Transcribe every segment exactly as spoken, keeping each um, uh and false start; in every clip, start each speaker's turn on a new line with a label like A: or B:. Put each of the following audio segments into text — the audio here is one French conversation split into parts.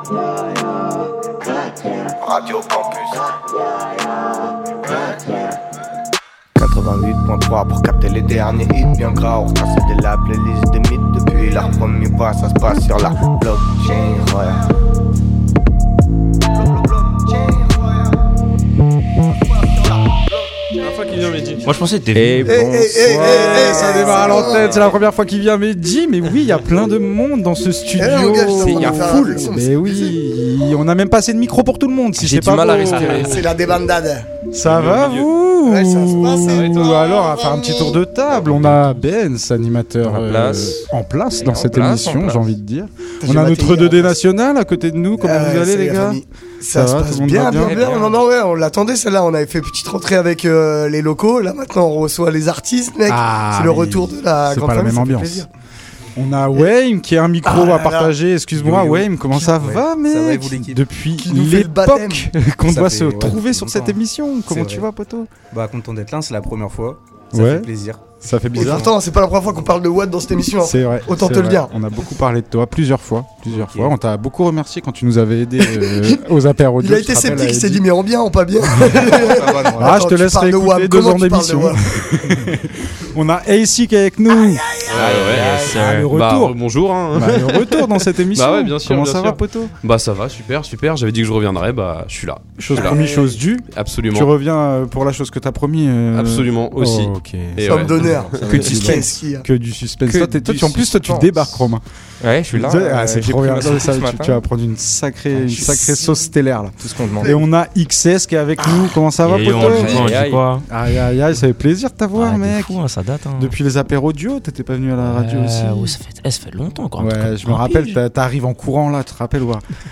A: Radio Campus quatre-vingt-huit virgule trois pour capter les derniers hits bien gras. On retrace de la playlist des mythes depuis leur premier pas. Ça se passe sur la blockchain, ouais.
B: Moi je pensais que t'étais
C: hey, hey, hey, hey, hey, ça démarre à l'antenne, c'est la première fois qu'il vient Mehdi, mais oui, il y a plein de monde dans ce studio. Il y a full. Mais oui, on n'a même pas assez de micro pour tout le monde. Si
B: j'ai
C: c'est
B: du
C: pas
B: mal
C: beau.
B: à respirer.
D: C'est la débandade.
C: Ça va vous?
D: Ouais, ça se passe.
C: Ou alors, on va faire un petit tour de table. On a Benz, animateur
B: en place,
C: euh, en place dans
B: en
C: cette
B: place,
C: émission, j'ai envie de dire.
D: J'ai
C: On a notre
D: maté,
C: deux D national à côté de nous. Comment
D: Euh,
C: vous allez,
D: c'est
C: les
D: la
C: gars?
D: famille. Ça,
C: Ça
D: se
C: va,
D: passe
C: tout le monde
D: bien,
C: va
D: bien,
C: bien
D: bien. Non, non, ouais, on l'attendait celle-là. On avait fait petite rentrée avec euh, les locaux. Là, maintenant, on reçoit les artistes, mec.
C: Ah,
D: c'est le
C: mais
D: retour de la
C: c'est
D: grande
C: pas la
D: famille,
C: même
D: ça fait
C: ambiance.
D: plaisir.
C: On a Wayne qui a un micro
D: Ah là
C: à
D: là.
C: partager. Excuse-moi,
E: Yo, yo.
C: Wayne, comment ça
E: Ouais.
C: va, mec?
E: Ça va et vous, l'équipe?
C: Depuis
D: Qui nous fait le baptême.
C: l'époque qu'on
E: Ça
C: doit
E: fait,
C: se
E: ouais,
C: trouver sur
E: longtemps.
C: cette émission. Comment
E: C'est
C: tu
E: vrai.
C: vas, poteau?
E: Bah, content d'être là, c'est la première fois. Ça
C: Ouais.
E: fait plaisir.
C: Ça fait
D: Et
C: bizarre.
D: pourtant, c'est pas la première fois qu'on parle de Watt dans cette émission.
C: C'est vrai.
D: Autant
C: c'est
D: te le
C: vrai.
D: dire.
C: On a beaucoup parlé de toi plusieurs fois. Plusieurs
E: Ok.
C: fois. On t'a beaucoup remercié quand tu nous avais aidé euh, aux apéros audio.
D: Il a
C: tu te
D: été
C: rappelles,
D: sceptique, il
C: à
D: s'est
C: Eddie.
D: dit, mais en bien, en pas bien.
C: Ah,
D: Attends,
C: je te
D: tu
C: laisserai
D: parles de
C: écouter
D: Wham.
C: deux
D: Comment
C: ans
D: tu parles de
C: d'émission.
D: Wham?
C: On a A C qui est avec nous.
F: Ah ouais, yes,
C: Ah, le
F: euh,
C: retour.
F: Bah, bonjour. Hein.
C: Bah, le retour dans cette émission.
F: Bah ouais, bien sûr,
C: Comment
F: bien
C: ça
F: sûr.
C: va, poteau?
F: Bah ça va, super, super. J'avais dit que je reviendrais, bah je suis là.
C: Chose
F: Je suis là.
C: promis, chose due.
F: Absolument.
C: Tu reviens euh, pour la chose que t'as promis. euh,
F: Absolument aussi.
C: Oh, ok.
F: Et
D: Somme
F: ouais.
D: d'honneur.
C: Que
D: Que
C: du
D: du suspense.
C: Que du suspense.
F: Que
C: Toi, t'es- toi,
F: du
C: tu, en plus, toi, tu
D: suspense.
C: débarques, Romain.
B: Ouais, je suis là.
C: Ah, c'est
B: euh, j'ai
C: trop
B: pris
C: bien.
B: ma
C: Ça,
B: sauce
C: ça,
B: ce
C: tu,
B: matin.
C: tu vas prendre une sacrée, une
B: je suis
C: sacrée sauce stellaire là.
B: Tout ce qu'on demande.
C: Et on a X S qui est avec nous. Comment ça va,
G: Et
C: poteau?
G: on dit quoi, on
B: Aïe, aïe.
G: dit quoi?
C: Aïe aïe aïe, ça fait plaisir de t'avoir,
G: Ah, de
C: mec.
G: fou, hein, ça date. Hein.
C: Depuis les apéros audio, t'étais pas venu à la radio
G: Euh,
C: aussi.
G: Oui, ça fait, eh, ça fait longtemps encore.
C: Ouais, je me rappelle, t'a- t'arrives en courant là, tu te rappelles, ouais.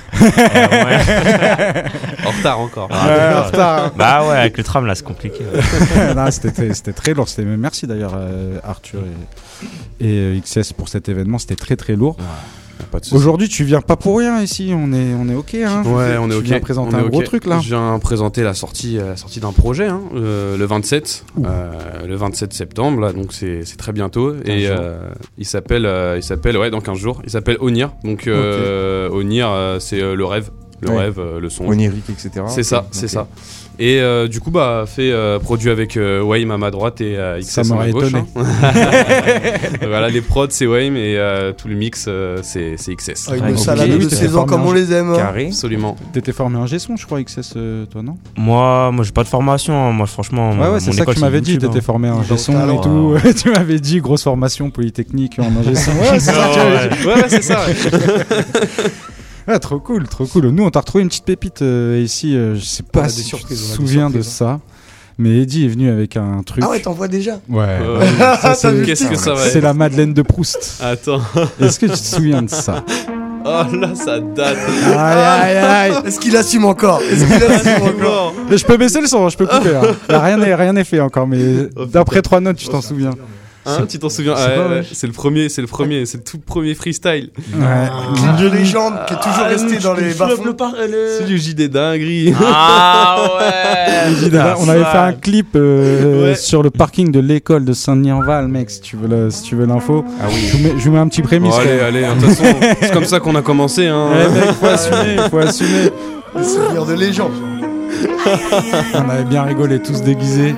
F: En retard encore.
G: Ah,
C: Ouais,
G: d'accord.
C: en retard, hein.
G: Bah ouais, avec le tram là, c'est compliqué. ouais.
C: Non, c'était très, c'était très lourd. C'était, merci d'ailleurs, euh, Arthur et, et euh, X S pour cet événement. C'était très très lourd.
F: Pas de soucis.
C: Aujourd'hui, tu viens pas pour rien ici. On est, on est ok. Hein.
F: Ouais, on est
C: tu
F: ok.
C: viens présenter
F: On est
C: un gros
F: ok.
C: truc là.
F: Je viens présenter la sortie, euh, la sortie d'un projet, hein, euh, le vingt-sept,
C: Ouh.
F: euh, le vingt-sept septembre, là, donc c'est, c'est très bientôt. Et
C: jours.
F: euh, il s'appelle, euh, il s'appelle, ouais, dans quinze jours. Il s'appelle Onir. Donc euh, Onir, euh, c'est euh, le rêve, le
C: Ouais.
F: rêve, euh, le son.
B: Onirique, et cetera.
F: C'est ça,
B: Ok,
F: c'est
B: ok.
F: ça. Et euh, du coup, bah, fait euh, produit avec euh, Wayme à ma droite et euh, X S
C: Ça
F: à ma
C: m'aurait
F: gauche.
C: étonné.
F: hein. Voilà, les prods c'est Wayme et euh, tout le mix euh, c'est, c'est X S.
D: Avec
G: Ouais,
D: nos
G: ok.
D: salades de
C: C'était
D: saison comme on les aime. hein.
B: Carré.
F: Absolument.
C: T'étais formé en G-son, je crois, X S, euh, toi, non?
G: Moi, moi, j'ai pas de formation. hein. Moi, franchement.
C: Ouais,
G: mon-
C: ouais, c'est
G: mon
C: ça que
G: école,
C: tu m'avais dit.
G: YouTube,
C: T'étais
G: hein.
C: formé en
D: Dans
C: G-son
D: le
C: et tout. tu m'avais dit grosse formation polytechnique en G-son. Ouais, c'est ça que tu m'avais dit.
F: Ouais, ouais, c'est ça. ouais.
C: Ah, trop cool, trop cool. Nous, on t'a retrouvé une petite pépite euh, ici. euh, je sais
E: On
C: pas
E: a
C: si
E: des
C: tu te
E: surprises, on a des
C: souviens de
E: surprises,
C: ça. Mais Eddie est venu avec un truc.
D: Ah ouais, t'en vois déjà.
C: Ouais.
F: Euh,
C: ouais, ça,
D: T'as
C: c'est,
D: vu
F: Qu'est-ce que ça va
C: c'est
F: être
C: la Madeleine de Proust.
F: Attends.
C: Est-ce que tu te souviens de ça?
F: Oh là, ça date.
C: Aïe, aïe, aïe.
D: Est-ce qu'il assume encore? Est-ce qu'il assume encore?
C: Je peux baisser le son, je peux couper. Hein. Là, rien n'est rien n'est fait encore, mais d'après trois notes, tu t'en souviens.
F: Hein, tu t'en souviens?
C: c'est
F: Ouais,
C: quoi,
F: ouais,
C: ouais.
F: c'est le premier, c'est le premier, c'est le tout premier freestyle.
C: Ouais.
D: Clip de légende qui est toujours resté dans les bas
F: C'est du J D dinguerie.
G: Ah ouais.
C: Là, on avait fait un clip euh,
F: Ouais.
C: sur le parking de l'école de Saint-Denis-en-Val, mec, si tu veux, le- si tu veux l'info.
B: Ah oui.
C: Je vous mets, je vous mets un petit prémisse.
F: Bon,
C: quand
F: allez,
C: même.
F: allez, hein, de toute façon, c'est comme ça qu'on a commencé. Hein.
C: Ouais, mec, faut assumer, faut assumer.
D: Des souvenirs de légende.
C: On avait bien rigolé, tous déguisés.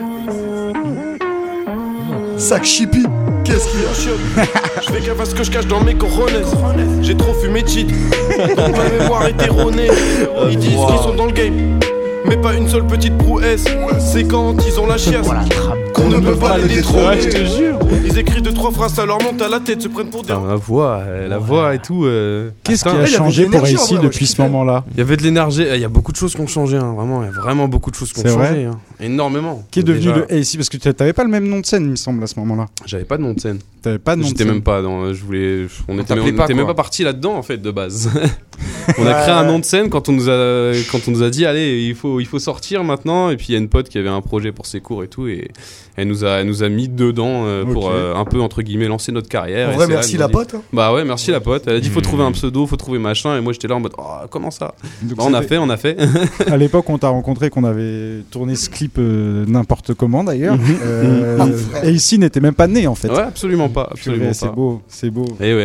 D: Sac chippy. Qu'est-ce qu'il y a?
H: Je fais gaffe à ce que je cache dans mes coronets. J'ai trop fumé de shit, donc ma mémoire est erronée. Ils disent qu'ils sont dans le game, mais pas une seule petite prouesse. C'est quand ils ont la chiasse qu'on ne peut pas les détrôner.
F: je te jure.
H: Ils écrivent deux trois phrases, ça leur monte à la tête, se prennent pour des.
F: Putain, la voix, euh, la voix et tout. euh,
C: Qu'est-ce qui
F: putain,
C: a
D: il y avait
C: changé
D: de
C: pour
D: l'énergie, en
C: ici
D: vrai, moi,
C: depuis
D: je
C: ce moment-là?
F: Il y avait de l'énergie, il y a beaucoup de choses qui ont changé, hein, vraiment, il y a vraiment beaucoup de choses qui ont
C: C'est vrai
F: changé, hein, énormément.
C: Qui est devenu
F: Déjà,
C: le A C? Parce que tu t'avais pas le même nom de scène, il me semble, à ce moment-là.
F: J'avais pas de nom de scène.
C: T'avais pas de nom de
F: J'étais
C: scène.
F: même pas dans. Je voulais. On était,
B: t'appelait
F: on
B: pas,
F: était même
B: quoi.
F: pas parti là-dedans en fait de base. On a créé un nom de scène quand on nous a quand on nous a dit allez il faut il faut sortir maintenant et puis il y a une pote qui avait un projet pour ses cours et tout et elle nous a elle nous a mis dedans euh, pour
C: Ok.
F: euh, un peu entre guillemets lancer notre carrière.
D: En
F: Et
D: vrai,
F: c'est là,
D: merci
F: elle nous a
D: la
F: dit-
D: pote. hein.
F: Bah ouais merci la pote. Elle a dit faut
G: Mmh.
F: trouver un pseudo, faut trouver machin et moi j'étais là en mode oh comment ça.
C: Donc
F: Bah, on a
C: c'était-
F: fait on a fait.
C: À l'époque, on t'a rencontré, qu'on avait tourné ce clip euh, n'importe comment d'ailleurs.
F: Mhm.
C: Euh,
D: Ah, frère.
C: et ici n'était même pas né en fait.
F: Ouais absolument pas absolument
C: Purée, c'est
F: pas.
C: beau, c'est beau.
F: Et ouais.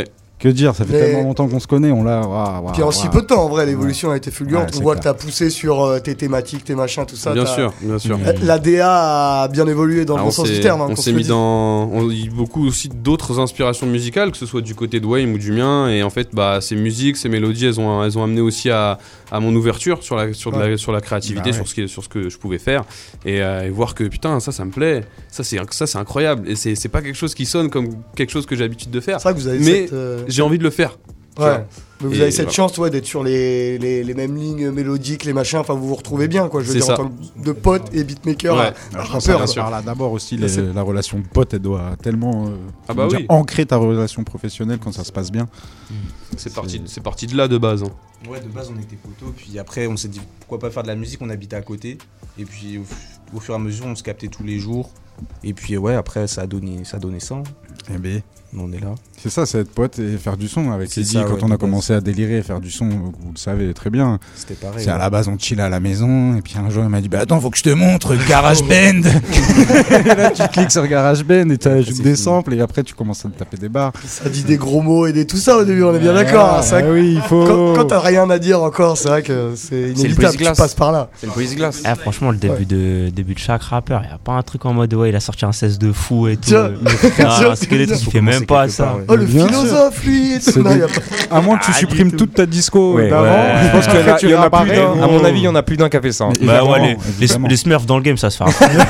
C: Que dire, ça fait
D: Mais-
C: tellement longtemps qu'on se connaît, on l'a. Waouh,
D: Puis en
C: waouh,
D: si
C: waouh.
D: peu de temps, en vrai, l'évolution a été fulgurante.
C: Ouais,
D: On
C: c'est
D: voit que
C: clair.
D: t'as poussé sur euh, tes thématiques, tes machins, tout ça.
F: Bien
D: t'as-
F: sûr, bien sûr.
D: Euh, La D A a bien évolué dans
F: Ah,
D: le
F: on
D: bon sens
F: s'est-
D: du terme. hein,
F: on
D: qu'on
F: s'est
D: se le
F: mis
D: dise.
F: dans on a eu beaucoup aussi d'autres inspirations musicales, que ce soit du côté de Wayne ou du mien, et en fait bah ces musiques, ces mélodies, elles ont elles ont amené aussi à, à mon ouverture sur la sur de la,
D: Ouais.
F: sur la créativité,
C: Bah ouais.
F: sur ce qui, sur ce que je pouvais faire, et, euh, et voir que putain ça ça me plaît, ça c'est ça c'est incroyable, et c'est c'est pas quelque chose qui sonne comme quelque chose que j'ai l'habitude de faire,
D: C'est vrai que vous avez
F: mais
D: cette. euh,
F: j'ai envie de le faire. tu vois.
D: Ouais. Mais vous
F: Et
D: avez cette
F: voilà.
D: chance ouais, d'être sur les, les, les mêmes lignes mélodiques, les machins, enfin vous vous retrouvez bien quoi, je veux
F: C'est
D: dire
F: ça.
D: en tant que de pote et beatmaker,
F: Ouais.
D: à- à
C: Alors, je pense
D: rappeur.
C: que
F: bien sûr.
C: par là, d'abord aussi,
D: Là,
C: les-
D: c'est-
C: la relation de pote, elle doit tellement euh,
F: Ah bah
C: comment dire,
F: oui.
C: ancrer ta relation professionnelle quand ça se passe bien.
F: C'est parti c'est parti de là de base. hein.
E: Ouais, de base, on était potos. Puis après, on s'est dit pourquoi pas faire de la musique. On habitait à côté. Et puis, au, f- au fur et à mesure, on se captait tous les jours. Et puis, ouais, après, ça a donné ça, a donné ça.
C: Eh ben,
E: On est là.
C: c'est ça, c'est être pote et faire du son. Avec
E: C'est
C: Eddie,
E: ça,
C: quand
E: ouais,
C: on
E: de
C: a
E: base.
C: commencé à délirer et faire du son, vous le savez très bien.
E: C'était pareil.
C: C'est à
E: ouais.
C: la base, on chill à la maison, et puis un jour, il m'a dit, bah attends, faut que je te montre GarageBand. Et là, tu cliques sur GarageBand et tu ajoutes
E: c'est
C: des
E: fini.
C: samples, et après, tu commences à te taper des barres.
D: Ça dit des gros mots et des tout ça au début, on est bien d'accord.
C: Ah,
D: hein, c'est vrai
C: bah
D: que
C: oui, il faut.
D: Quand, quand t'as rien à dire encore, c'est vrai que c'est
B: le
D: inévitable, tu
B: brise-glace.
D: passes par là.
B: C'est le brise-glace.
G: Ah, franchement, le début,
D: Ouais.
G: de, début de chaque rappeur, il n'y a pas un truc en mode ouais, il a sorti un seize de fou et tout.
D: Tiens,
G: Euh,
D: tiens,
G: non, ce que les
D: tiens.
G: trucs, il fait même pas ça.
E: part, ouais.
D: Oh le
C: Bien sûr.
D: philosophe lui et tout.
C: C'est
D: Non,
C: des-
D: y a pas-
C: À moins que tu
G: Ah,
C: supprimes
G: du tout.
C: toute ta disco
B: Ouais,
C: d'avant,
G: ouais.
C: je pense
B: Il y en a-
C: qu'après, tu
B: il y en a
C: réapparais.
B: plus d'un. À mon
C: Oh.
B: avis, il y en a plus d'un qui a fait ça. hein.
C: Mais
G: Bah
C: évidemment,
G: ouais, les, les,
C: évidemment.
G: les Smurfs dans le game, ça se fait.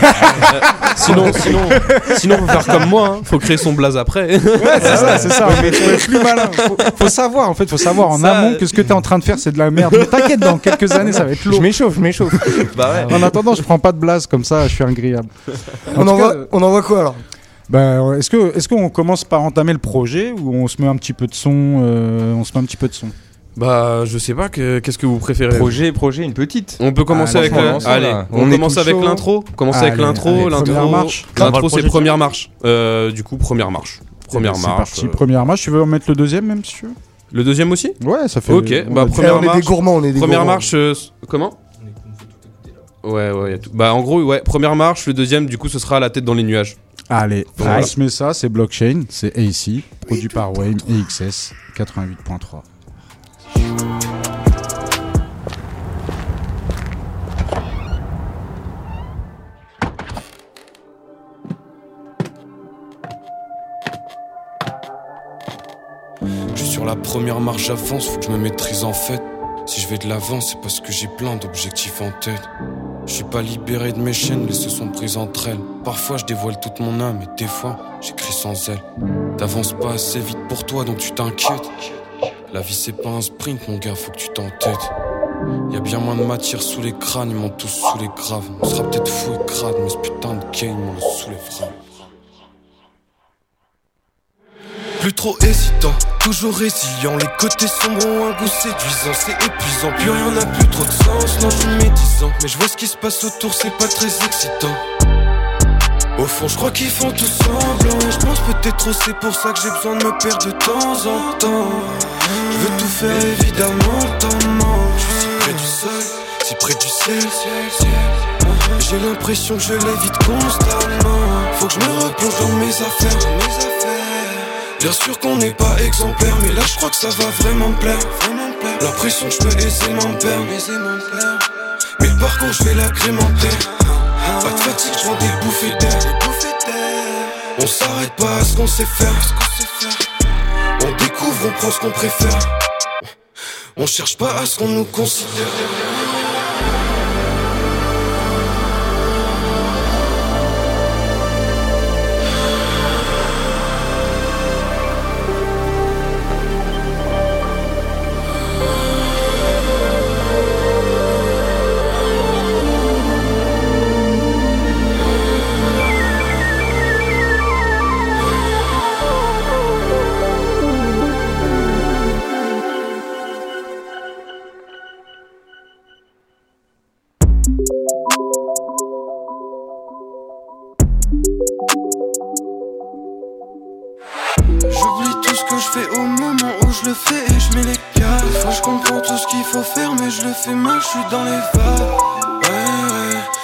F: Sinon sinon sinon faut faire comme moi, hein. Faut créer son blaze après.
C: Ouais, c'est ça, c'est ça. Mais tu es plus malin. Faut, faut savoir, en fait, faut savoir en
F: Ça,
C: amont que ce que tu es en train de faire, c'est de la merde. Mais t'inquiète, dans quelques années, ça va être
B: Je
C: lourd.
B: m'échauffe, je m'échauffe.
F: Bah ouais.
C: En attendant, je prends pas de blase comme ça, je suis agréable. En
D: On
C: tout
D: envoie,
C: cas,
D: on envoie quoi alors?
C: ben, est-ce que, est-ce qu'on commence par entamer le projet ou on se met un petit peu de son, euh, on se met un petit peu de son.
F: Bah je sais pas que- qu'est-ce que vous préférez.
B: Projet, projet, une petite.
F: On peut commencer
C: Ah,
F: avec
C: franchement,
F: la...
B: lançons,
F: Allez,
B: là.
F: on,
C: On est
F: commence
C: tout
F: avec
C: chaud.
F: l'intro. Commence avec
C: Allez,
F: l'intro,
C: allez,
F: l'intro.
C: première marche.
F: L'intro
G: Grave.
F: c'est première marche. Euh, du coup première marche. Première
C: C'est
F: marche.
C: parti,
F: euh.
C: première marche. Tu veux en mettre le deuxième même si tu veux.
F: Le deuxième aussi.
C: Ouais, ça fait.
F: Ok,
C: on
F: bah,
C: va dire-
D: Eh,
F: Première
D: on est des
F: marche.
D: gourmands, on est des
F: Première
D: gourmands.
F: marche. euh, s- comment Ouais ouais. Y a tout. Bah en gros ouais. Première marche. Le deuxième du coup ce sera la tête dans les nuages.
C: Allez,
F: Voilà.
C: on se met ça, c'est Blockchain, c'est A C, produit par Wayne et X S, quatre-vingt-huit point trois.
H: Je suis sur la première marche, j'avance, faut que je me maîtrise en fait. Si je vais de l'avant, c'est parce que j'ai plein d'objectifs en tête. Je suis pas libéré de mes chaînes, mais se sont prises entre elles. Parfois je dévoile toute mon âme, et des fois j'écris sans elle. T'avances pas assez vite pour toi, donc tu t'inquiètes. La vie c'est pas un sprint, mon gars, faut que tu t'entêtes. Y'a bien moins de matière sous les crânes, ils m'ont tous sous les graves. On sera peut-être fou et crade, mais ce putain de game, on le soulèvera. Plus trop hésitant, toujours résilient. Les côtés sombres ont un goût séduisant, c'est épuisant. Plus rien n'a plus trop de sens, non je suis médisant. Mais je vois ce qui se passe autour, c'est pas très excitant. Au fond je crois qu'ils font tout semblant. Je pense peut-être trop, c'est pour ça que j'ai besoin de me perdre de temps en temps. Je veux tout faire évidemment, le temps manque. Je suis si près du sol, si près du ciel. J'ai l'impression que je l'évite constamment. Faut que je me replonge dans mes affaires. Bien sûr qu'on n'est pas exemplaire, mais là je crois que ça va vraiment me plaire. L'impression que je peux aisément me perdre. Mais le parcours je vais l'agrémenter. Pas de fatigue, je prends des bouffées d'air. On s'arrête pas à ce qu'on sait faire. On découvre, on prend ce qu'on préfère. On cherche pas à ce qu'on nous considère. J'oublie tout ce que je fais au moment où je le fais et je mets les gars. Des fois je comprends tout ce qu'il faut faire mais je le fais mal, je suis dans les vagues. Ouais ouais,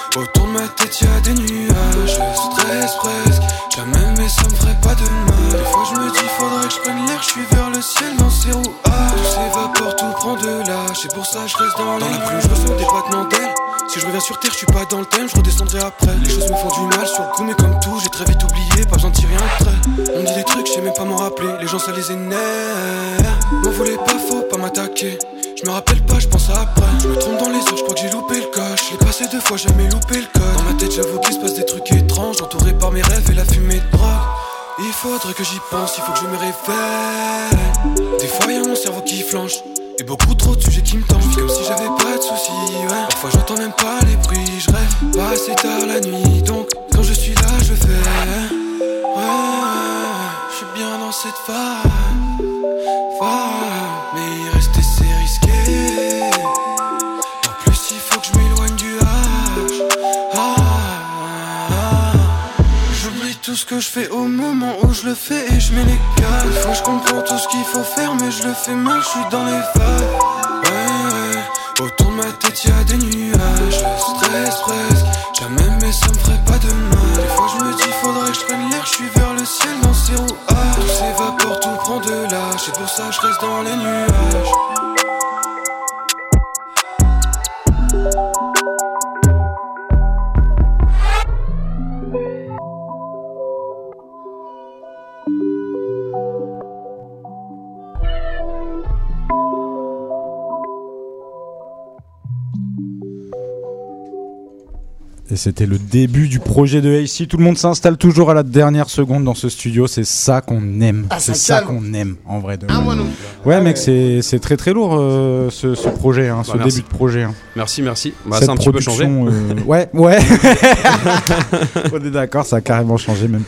I: Autour de ma tête y'a des nuages, je stresse presque. Jamais mais ça me ferait pas de mal. Des fois je me dis faudrait que je prenne l'air, je suis vers le ciel dans ces rouages. Tout s'évapore, tout prend de l'âge, et pour ça je reste dans, dans la pluie. Je ressens des battements d'ailes. Si je reviens sur terre, je suis pas dans le thème, je redescendrai après. Les choses me font du mal sur le coup, mais comme tout, j'ai très vite oublié, pas besoin de tirer un trait. On dit des trucs, je sais même pas m'en rappeler, les gens ça les énerve. M'en voulez pas, faut pas m'attaquer. Je me rappelle pas, je pense après. Je me trompe dans les heures, je crois que j'ai loupé le coche. Je l'ai passé deux fois, jamais loupé le code. Dans ma tête, j'avoue qu'il se passe des trucs étranges, entouré par mes rêves et la fumée de drogue. Il faudrait que j'y pense, il faut que je me réveille. Des fois y'a mon cerveau qui flanche, et beaucoup trop de sujets qui me tendent. Je vis comme si j'avais pas de soucis, ouais. Parfois j'entends même pas les bruits, je rêve pas assez tard la nuit. Donc quand je suis là je fais ouais, je suis bien dans cette phase, phase. Mais rester c'est risqué. En plus il faut que je m'éloigne du H, ah, ah, ah. J'oublie tout ce que je fais au moment où je le fais et je mets les gars. Des fois je comprends tout ce qu'il faut faire mais je le fais mal, je suis dans les vagues. Ouais, ouais, autour de ma tête y'a des nuages, je stresse presque. Jamais mais ça me ferait pas de mal. Des fois je me dis faudrait que je prenne l'air, je suis vers le ciel dans ces rouages. Tout s'évapore, tout prend de l'âge, et pour ça je reste dans les nuages.
C: Et c'était le début du projet de A C. Tout le monde s'installe toujours à la dernière seconde dans ce studio. C'est ça qu'on aime.
D: Ah,
C: c'est
D: ça
C: ça qu'on aime, en vrai. De ah, ouais, ouais, mec, c'est, c'est très très lourd euh, ce, ce projet, hein, ce bah, début de projet. Hein.
F: Merci, merci. Bah, ça a un petit peu changé.
C: Euh, ouais, ouais. On est d'accord, ça a carrément changé même.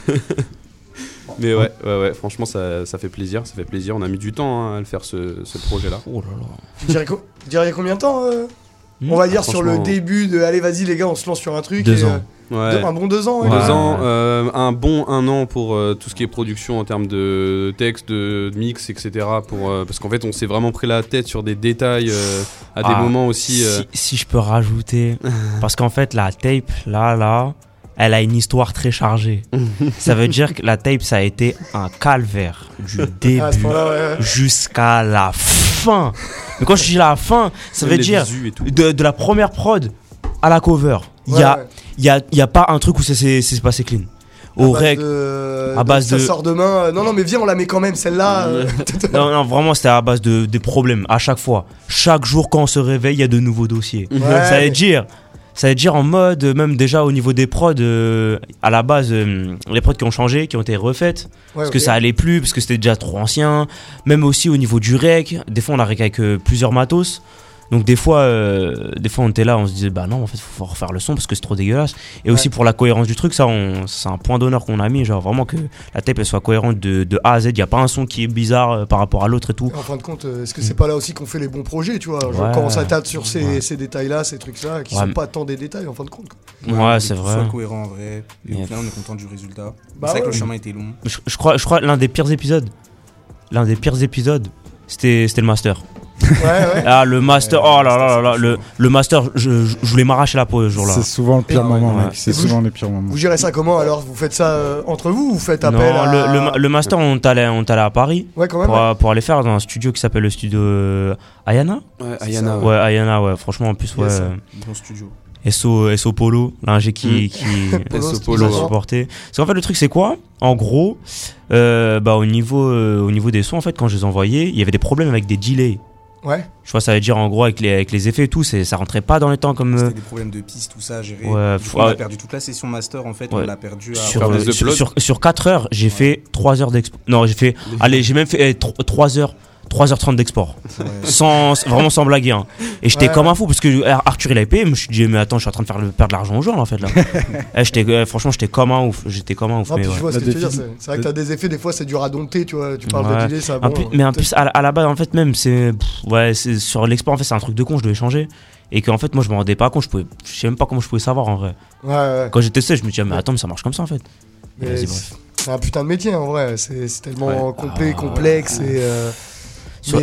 F: Mais ouais, ouais, ouais, franchement, ça, ça fait plaisir. Ça fait plaisir. On a mis du temps hein, à le faire, ce, ce projet-là.
G: Oh là là.
D: Tu dirais, co- tu dirais combien de temps euh On va dire ah, sur le début de allez vas-y les gars on se lance sur un truc.
G: Deux
D: et,
G: ans.
D: Euh, ouais. deux, un bon deux ans. Ouais.
F: Deux
D: ouais.
F: ans, euh, un bon un an pour euh, tout ce qui est production en termes de texte, de, de mix, et cetera. Pour, euh, parce qu'en fait on s'est vraiment pris la tête sur des détails euh, à ah, des moments aussi. Euh...
G: Si, si je peux rajouter, parce qu'en fait la tape là là, elle a une histoire très chargée. Ça veut dire que la tape ça a été un calvaire du début ah, ouais, ouais. jusqu'à la fin. Mais quand je dis la fin, ça veut dire de, de la première prod à la cover. Il ouais, y a, ouais. y a, y a pas un truc où ça s'est, s'est passé clean. Au rec,
D: de,
G: à base
D: de,
G: de.
D: Ça sort demain. Non, non, mais viens, on la met quand même, celle-là. Euh...
G: non, non, vraiment, c'était à base de, de problèmes à chaque fois. Chaque jour, quand on se réveille, il y a de nouveaux dossiers. Ouais, ça veut mais... dire. Ça veut dire en mode, même déjà au niveau des prods, euh, à la base, euh, les prods qui ont changé, qui ont été refaites, ouais, parce okay. que ça allait plus, parce que c'était déjà trop ancien. Même aussi au niveau du rec, des fois on a rec avec euh, plusieurs matos. Donc des fois, euh, des fois on était là, on se disait bah non en fait faut refaire le son parce que c'est trop dégueulasse. Et ouais. aussi pour la cohérence du truc, ça on, c'est un point d'honneur qu'on a mis, genre vraiment que la tape elle soit cohérente de, de A à Z. Il y a pas un son qui est bizarre euh, par rapport à l'autre et tout.
D: En fin de compte, est-ce que c'est pas là aussi qu'on fait les bons projets, tu vois, genre ouais. quand on s'attarde sur ces, ouais. ces détails-là, ces trucs-là, qui ouais. sont pas tant des détails en fin de compte. Quoi.
G: Ouais, ouais c'est vrai.
E: Soit cohérent en vrai. Et yeah. au final on est content du résultat. Bah c'est vrai ouais. que le chemin était long.
G: Je, je crois, je crois l'un des pires épisodes, l'un des pires épisodes, c'était, c'était le master.
D: Ouais, ouais.
G: Ah, le master, ouais, oh là là là là, le, le master, je, je, je voulais m'arracher la peau ce jour-là.
C: C'est souvent le pire
D: et
C: moment,
D: ouais.
C: mec. C'est souvent les pires moments.
D: Vous gérez ça comment alors? Vous faites ça euh, entre vous ou vous faites appel
G: non,
D: à...
G: le, le, le master, on t'allait, on t'allait à Paris
D: ouais, quand même,
G: pour,
D: ouais.
G: pour aller faire dans un studio qui s'appelle le studio euh, Ayana.
F: Ouais, Ayana.
G: Ouais, Ayana, ouais. Franchement, en plus, ouais.
E: Yes, bon studio.
G: S O, S O Polo, l'ingé qui, mmh. qui
F: S O Polo,
G: a supporté. Parce qu'en fait, le truc, c'est quoi? En gros, euh, bah, au niveau, euh, au niveau des sons, en fait, quand je les envoyais, il y avait des problèmes avec des delays.
D: Ouais.
G: Je vois, ça veut dire en gros avec les, avec les effets et tout, c'est, ça rentrait pas dans les temps comme.
E: C'était des problèmes de piste, tout ça à gérer.
G: Ouais,
E: coup, on a perdu toute la session master en fait, ouais. on l'a perdu à
G: sur, euh, sur, sur, sur quatre heures, j'ai ouais. fait trois heures d'export. Non, j'ai fait. Les allez, j'ai même fait eh, trois heures. trois heures trente d'export. Ouais. Sans, vraiment sans blaguer. Hein. Et j'étais ouais. comme un fou parce que Arthur il avait payé. Je me suis dit, mais attends, je suis en train de faire, perdre de l'argent aux gens là, en fait. Là. eh, j'étais, euh, franchement, j'étais comme un ouf. J'étais comme un ouf.
D: Non,
G: mais
D: puis
G: ouais.
D: je vois ce que tu veux dire. C'est, c'est vrai que t'as des effets, des fois c'est dur à dompter. Tu vois, tu parles
G: ouais.
D: de delay, ça bon.
G: Plus, mais en plus, à, à la base, en fait, même, c'est. Pff, ouais, c'est, sur l'export, en fait, c'est un truc de con, je devais changer. Et qu'en fait, moi, je me rendais pas compte. Je, pouvais, je sais même pas comment je pouvais savoir en vrai.
D: Ouais, ouais.
G: Quand j'ai testé, je me disais, mais attends, mais ça marche comme ça en fait.
D: Mais vas-y, bref. C'est un putain de métier en vrai. C'est, c'est tellement
G: ouais.
D: complet,
G: ah,
D: complexe
G: ouais.
D: et. Euh,
G: Sur,
D: mais...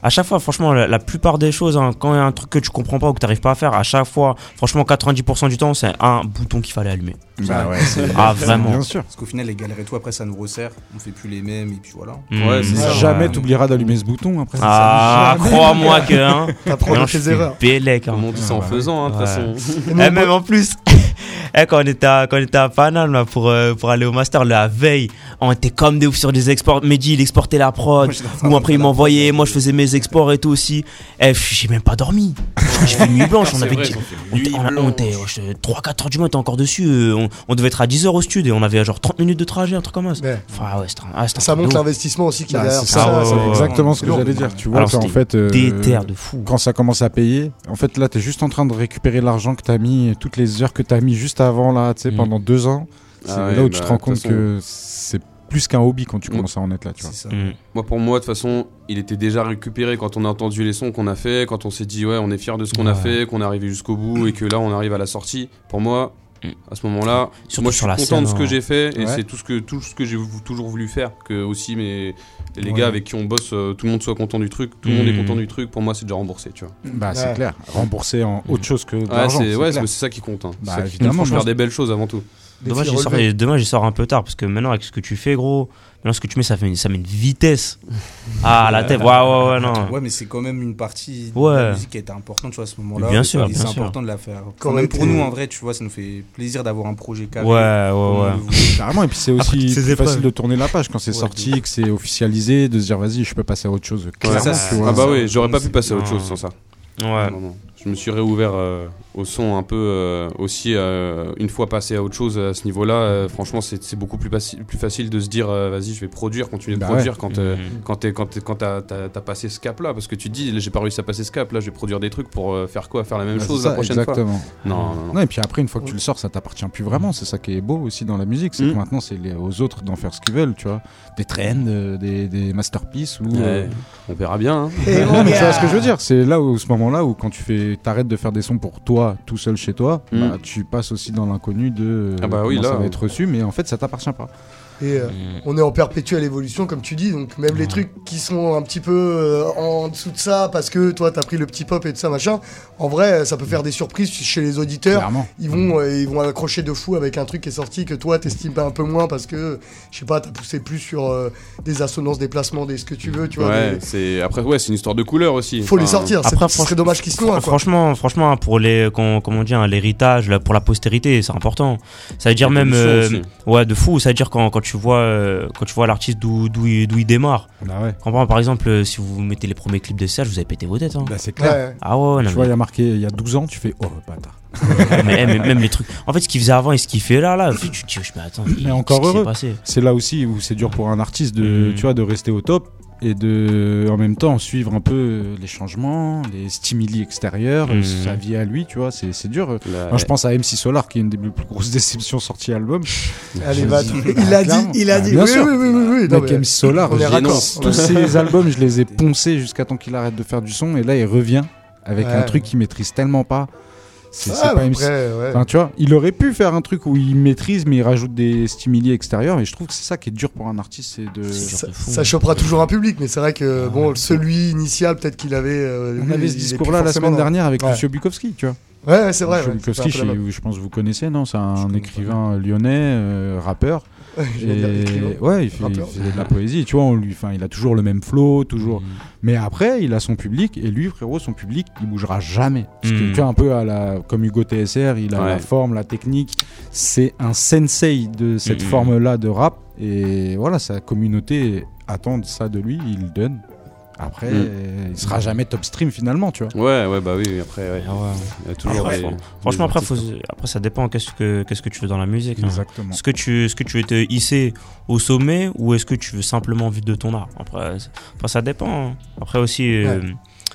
G: À chaque fois, franchement, la, la plupart des choses, hein, quand il y a un truc que tu comprends pas ou que tu n'arrives pas à faire, à chaque fois, franchement, quatre-vingt-dix pour cent du temps, c'est un bouton qu'il fallait allumer.
C: Bah ouais, c'est...
G: Ah, vraiment.
C: Bien sûr.
E: Parce qu'au final, les galères et tout, après, ça nous resserre. On fait plus les mêmes, et puis voilà.
G: Mmh.
F: Ouais, c'est ça.
C: Jamais t'oublieras d'allumer ce bouton après.
G: Ah, crois-moi que. Hein,
D: T'apprends de tes erreurs.
G: Bélec. Hein.
F: Comme on dit ça en faisant, hein, de toute
G: Ouais.
F: façon.
G: Et même en plus, eh, quand on était à, quand on était à Paname là, pour, euh, pour aller au master, la veille, on était comme des ouf sur des exports. Mehdi, il exportait la prod. Ou après, il m'envoyait. Moi, je faisais mes exports et tout aussi. Eh, j'ai même pas dormi. J'ai fait nuit blanche. On
F: C'est
G: avait
F: vrai,
G: dit-
F: on fait nuit
G: on, on, on
F: blanche.
G: était trois quatre heures du matin encore dessus. euh, On, on devait être à dix heures au studio et on avait genre trente minutes de trajet, un truc comme ça.
D: Ouais.
G: Enfin, ouais, c'était un- ah, c'était un
D: Ça
G: truc
D: montre
G: de ouf.
D: l'investissement aussi qu'il y a
C: Bah,
D: derrière
C: c'est
D: ça.
C: ça,
G: Ah ouais,
C: c'est
G: ouais,
C: exactement ce que
D: lourd.
C: j'allais dire. Tu vois
G: Alors,
C: qu'en
G: c'était
C: fait, euh,
G: déter de fou.
C: quand ça commence à payer, en fait là t'es juste en train de récupérer l'argent que t'as mis, et toutes les heures que t'as mis juste avant là, tu sais,
G: Mm.
C: pendant deux ans. C'est
F: Ah ouais,
C: là où tu
F: bah,
C: te rends
F: de toute
C: compte
F: façon-
C: que c'est plus qu'un hobby quand tu
F: Mm.
C: commences à en être là, tu vois.
E: C'est ça.
G: Mm.
F: Moi, pour moi, de toute façon, il était déjà récupéré quand on a entendu les sons qu'on a fait, quand on s'est dit, ouais, on est fiers de ce qu'on a
G: Ouais.
F: fait, qu'on est arrivé jusqu'au bout et que là, on arrive à la sortie. Pour moi,
G: Mm.
F: à ce moment-là,
G: Surtout
F: moi, je suis
G: sur la
F: content
G: scène,
F: de ce que
G: hein.
F: j'ai fait et
C: Ouais.
F: c'est tout ce que, tout ce que j'ai vou- toujours voulu faire. Que aussi, mes, les
C: Ouais.
F: gars avec qui on bosse, euh, tout le monde soit content du truc, tout le monde
G: Mm.
F: est content du truc. Pour moi, c'est déjà remboursé, tu vois.
C: Bah c'est
D: Ouais.
C: clair, rembourser en autre chose que de
F: Ouais,
C: l'argent.
F: c'est ouais,
C: clair.
F: c'est c'est ça qui compte. Hein.
C: Bah,
F: C'est ça qui
C: évidemment,
F: compte. Faut
C: moi,
F: faire des belles choses avant tout.
G: Dommage,
D: Défi
G: il sort,
D: relevé.
G: et dommage, il sort un peu tard parce que maintenant, avec ce que tu fais, gros, maintenant ce que tu mets, ça, fait une, ça met une vitesse. Ah, la tête, ouais, ouais, ouais, non.
E: Ouais, mais c'est quand même une partie de
G: Ouais.
E: la musique qui a été importante, tu vois, à ce moment-là.
G: Bien sûr,
E: Et
G: bien
E: c'est
G: sûr.
E: important de la faire. Enfin,
D: Qu'aurait
E: même
D: été-
E: pour nous, en vrai, tu vois, ça nous fait plaisir d'avoir un projet carré.
G: Ouais, ouais, ouais.
C: Carrément, et puis c'est
G: Après
C: aussi
G: toutes ces
C: plus
G: épreuves.
C: facile de tourner la page quand c'est
E: Ouais,
C: sorti, que c'est officialisé, de se dire vas-y, je peux passer à autre chose. Clairement,
E: ça,
C: tu vois.
F: Ah bah
E: ça,
F: oui, j'aurais pas pu
E: c'est-
F: passer à autre
G: non.
F: chose sans ça.
G: Ouais.
F: Non, non. Je me suis réouvert euh, au son un peu euh, aussi euh, une fois passé à autre chose à ce niveau-là. euh, franchement, c'est c'est beaucoup plus, faci- plus facile de se dire euh, vas-y, je vais produire, continuer de
C: Bah
F: produire
C: ouais.
F: quand, euh,
G: Mhm.
F: quand t'es- quand t'es- quand t'as t'as- t'as passé ce cap-là. Parce que tu te dis, là, j'ai pas réussi à passer ce cap, là, je vais produire des trucs pour euh, faire quoi? Faire la même
C: Bah,
F: chose
C: c'est
F: la
C: ça,
F: prochaine
C: exactement.
F: fois. Non, non, non.
C: Non, et puis après, une fois que tu le sors, ça t'appartient plus vraiment. C'est ça qui est beau aussi dans la musique, c'est
F: Mm.
C: que maintenant, c'est les- aux autres d'en faire ce qu'ils veulent, tu vois. Des trends, euh, des, des masterpieces ou.
F: Ouais,
C: euh,
F: on verra bien. Hein.
D: Et
C: Non, mais tu
D: gars.
C: vois ce que je veux dire. C'est là où, ce moment-là, où quand tu fais, t'arrêtes de faire des sons pour toi, tout seul chez toi,
F: Mm.
C: bah, tu passes aussi dans l'inconnu de euh,
F: Ah bah oui,
C: comment
F: là,
C: ça va
F: on-
C: être reçu, mais en fait, ça t'appartient pas.
D: Et euh,
G: Mm.
D: on est en perpétuelle évolution, comme tu dis, donc même les trucs qui sont un petit peu euh, en dessous de ça, parce que toi t'as pris le petit pop et tout ça machin, en vrai ça peut faire des surprises chez les auditeurs.
C: Clairement.
D: Ils vont, euh, ils vont accrocher de fou avec un truc qui est sorti que toi t'estimes un peu moins parce que, je sais pas, t'as poussé plus sur euh, des assonances, des placements, des ce que tu veux, tu vois.
F: Ouais,
D: des-
F: c'est après ouais, c'est une histoire de couleur aussi.
D: Faut les
F: Enfin,
D: sortir, c'est
G: Après,
D: ce serait
G: franch-
D: dommage qu'ils se noient, quoi.
G: Franchement, franchement, pour les, com- comment on dit, hein, l'héritage, là, pour la postérité, c'est important. Ça veut dire même,
F: L'évolution
G: euh,
F: aussi.
G: ouais, de fou. Ça veut dire quand, quand tu vois, euh, quand tu vois l'artiste d'où, d'où il, d'où il démarre.
C: Bah ouais.
G: Comprends, par exemple, euh, si vous mettez les premiers clips de Serge, vous avez pété vos têtes. Hein.
C: Bah, c'est clair.
D: Ouais.
G: Ah ouais, ouais, non,
C: Tu vois, il y a marqué il y a douze ans, tu fais oh bâtard.
G: mais, mais- mais même les trucs. En fait, ce qu'il faisait avant et ce qu'il fait là, là, tu te dis, mais attends, il-
C: Mais encore
G: qu'est-ce qui s'est
C: heureux.
G: passé
C: C'est là aussi où c'est dur pour un artiste de,
G: Mm.
C: tu vois, de rester au top et de, en même temps, suivre un peu les changements, les stimuli extérieurs,
G: Mm.
C: sa vie à lui, tu vois, c'est c'est dur.
F: La-
C: Moi, je pense à M C Solar, qui est une des plus grosses déceptions sorties album.
D: Allez,
C: Je
D: va.
C: dis,
D: Il
C: bah,
D: a dit,
C: clairement.
D: il a
C: Bah,
D: dit.
C: bien
D: oui,
C: sûr.
D: oui, oui, oui, oui. Non,
C: Mec,
D: mais
C: M C Solar,
D: on est
C: j'ai-
D: raccord.
C: tous ses albums, je les ai poncés jusqu'à temps qu'il arrête de faire du son, et là, il revient avec
D: Ouais.
C: un truc qu'il maîtrise tellement pas. C'est c'est
D: Ah,
C: pas
D: mais
C: M C.
D: après, ouais.
C: Enfin, tu vois, il aurait pu faire un truc où il maîtrise, mais il rajoute des stimuli extérieurs. Et je trouve que c'est ça qui est dur pour un artiste, c'est de.
D: Ça,
G: de fou.
D: ça chopera toujours un public, mais c'est vrai que bon, celui initial, peut-être qu'il avait. euh,
C: On
D: lui,
C: avait
D: il
C: ce
D: est
C: discours-là
D: plus
C: la
D: forcément
C: semaine
D: dans-
C: dernière avec
D: Ouais.
C: Lucio Bukowski, tu vois.
D: Ouais, ouais, c'est vrai.
C: Lucio
D: ouais.
C: Bukowski,
D: C'est un peu la
C: je, je pense que vous connaissez, non? C'est un écrivain lyonnais, euh, rappeur.
D: même- Je vais dire écrivain.
C: Et ouais, il fait, il
D: Rappeur.
C: fait de la poésie, tu vois. On lui, enfin, il a toujours le même flow, toujours.
G: Mm.
C: Mais après, il a son public, et lui, frérot, son public, il bougera jamais. Parce que
G: Mm.
C: tu vois, un peu à la, comme Hugo T S R, il a
F: Ouais.
C: la forme, la technique. C'est un sensei de cette
G: Mm.
C: forme-là de rap. Et voilà, sa communauté attend ça de lui, il le donne. Après,
F: Mm.
C: euh, il sera jamais top stream finalement, tu vois.
F: Ouais, ouais, bah oui, oui, après, ouais.
G: Ah ouais.
F: Il y a toujours
G: Après,
F: des-
G: Franchement,
F: des
G: après, faut,
F: artistes.
G: après, ça dépend qu'est-ce que, qu'est-ce que tu veux dans la musique. hein.
C: Exactement.
G: Est-ce que tu, est-ce que tu veux te hisser au sommet ou est-ce que tu veux simplement vivre de ton art? Après, c'est- après ça dépend. hein. Après aussi, euh,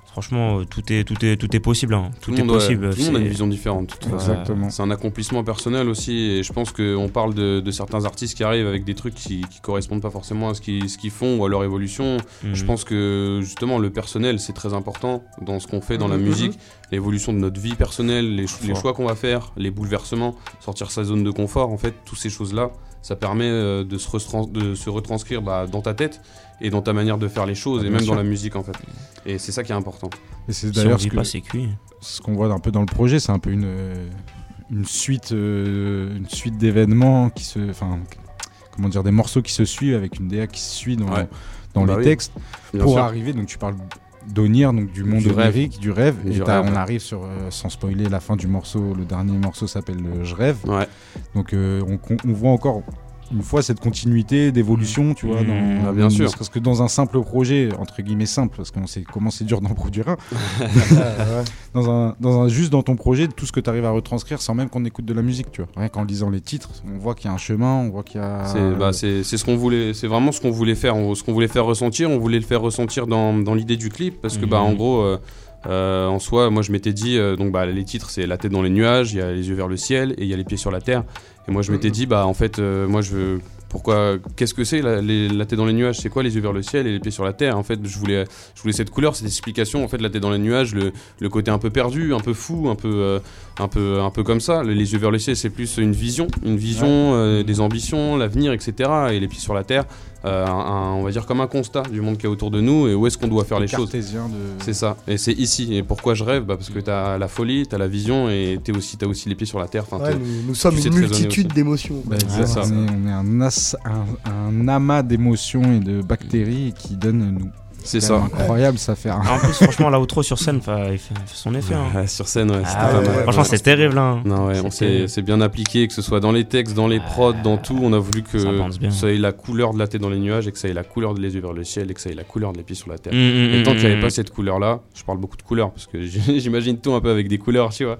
G: Franchement, tout est, tout est, tout est possible. Hein. Tout,
F: Tout le
G: est
F: monde, ouais,
G: possible.
F: tout le monde a
G: c'est-
F: une vision différente. de toute façon.
C: Exactement.
F: C'est un accomplissement personnel aussi, et je pense qu'on parle de, de certains artistes qui arrivent avec des trucs qui, qui correspondent pas forcément à ce qu'ils, ce qu'ils font ou à leur évolution.
G: Mhm.
F: Je pense que justement le personnel c'est très important dans ce qu'on fait dans la
D: Mhm.
F: musique, l'évolution de notre vie personnelle, les, cho- les
G: Fort.
F: choix qu'on va faire, les bouleversements, sortir sa zone de confort. En fait, toutes ces choses-là, ça permet euh, de, se retrans- de se retranscrire bah, dans ta tête et dans ta manière de faire les choses,
C: Ah,
F: et
C: bien
F: même
C: sûr.
F: dans la musique en fait. Et c'est ça qui est important.
C: Et c'est
G: Si on
C: d'ailleurs ce
G: vit
C: que-
G: pas, c'est cuit.
C: ce qu'on voit un peu dans le projet, c'est un peu une, euh, une suite, euh, une suite d'événements qui se, enfin, comment dire, des morceaux qui se suivent avec une D A qui se suit dans,
F: Ouais.
C: dans
F: Bah
C: les
F: oui,
C: textes
F: bien
C: pour
F: sûr.
C: arriver. Donc tu parles d'Onir, donc du monde
F: Du rêve.
C: onirique, du rêve,
F: Du
C: et t'as-
F: rêve.
C: on arrive sur, euh, sans spoiler, la fin du morceau. Le dernier morceau s'appelle euh, Je rêve.
F: Ouais.
C: Donc euh, on, on voit encore une fois cette continuité d'évolution, tu vois,
G: Mmh.
C: dans,
F: Ah, bien sûr.
C: parce que dans un simple projet, entre guillemets simple, parce qu'on sait comment c'est dur d'en produire un, dans un, dans un, juste dans ton projet, tout ce que tu arrives à retranscrire sans même qu'on écoute de la musique, tu vois. Rien qu'en lisant les titres, on voit qu'il y a un chemin, on voit qu'il y a.
F: C'est bah, c'est- c'est ce qu'on voulait, c'est vraiment ce qu'on voulait faire, on- ce qu'on voulait faire ressentir. On voulait le faire ressentir dans, dans l'idée du clip, parce que bah en
G: Mhm.
F: gros, euh, euh, en soi, moi je m'étais dit, euh, donc bah les titres c'est la tête dans les nuages, il y a les yeux vers le ciel et il y a les pieds sur la terre. Et moi je m'étais dit bah en fait, euh, moi je veux, pourquoi, qu'est-ce que c'est la, les- la tête dans les nuages, c'est quoi les yeux vers le ciel et les pieds sur la terre. En fait, je voulais, je voulais cette couleur, cette explication. En fait, la tête dans les nuages, le, le côté un peu perdu, un peu fou, un peu, euh, un peu, un peu comme ça. Les, les yeux vers le ciel, c'est plus une vision, une vision, euh, des ambitions, l'avenir, et cetera. Et les pieds sur la terre, euh, un- un- on va dire comme un constat du monde qui est autour de nous et où est-ce qu'on doit faire les choses.
C: Cartésien de.
F: C'est ça, et c'est ici. Et pourquoi je rêve bah parce que t'as la folie, t'as la vision et t'es aussi, t'as aussi les pieds sur la terre. Enfin,
D: Ouais,
F: t'es-
D: nous, nous sommes
F: tu sais
D: une
F: te raisonner
D: multitude
F: aussi.
D: d'émotions.
C: Bah,
F: c'est ça.
C: On est, on est un, as- un, un amas d'émotions et de bactéries qui donnent nous.
F: c'est
C: C'est
F: ça.
C: incroyable, ça fait un.
G: En plus, franchement, l'outro sur scène, fa- il fait, il fait son effet. Hein.
F: Ouais, sur scène, ouais, c'était
G: Ah
F: pas
G: ouais,
F: mal.
G: franchement,
F: Ouais.
G: c'est terrible. Hein.
F: Non, ouais, on
G: C'est
F: s'est
G: terrible.
F: c'est bien appliqué, que ce soit dans les textes, dans les prods, dans tout. On a voulu que
G: Ça pense bien.
F: ça ait la couleur de la tête dans les nuages et que ça ait la couleur de les yeux vers le ciel et que ça ait la couleur de les pieds sur la terre.
G: Mmh, mmh,
F: Et tant qu'il n'y avait
G: mmh.
F: pas cette couleur-là, je parle beaucoup de couleurs parce que j'imagine tout un peu avec des couleurs, tu vois.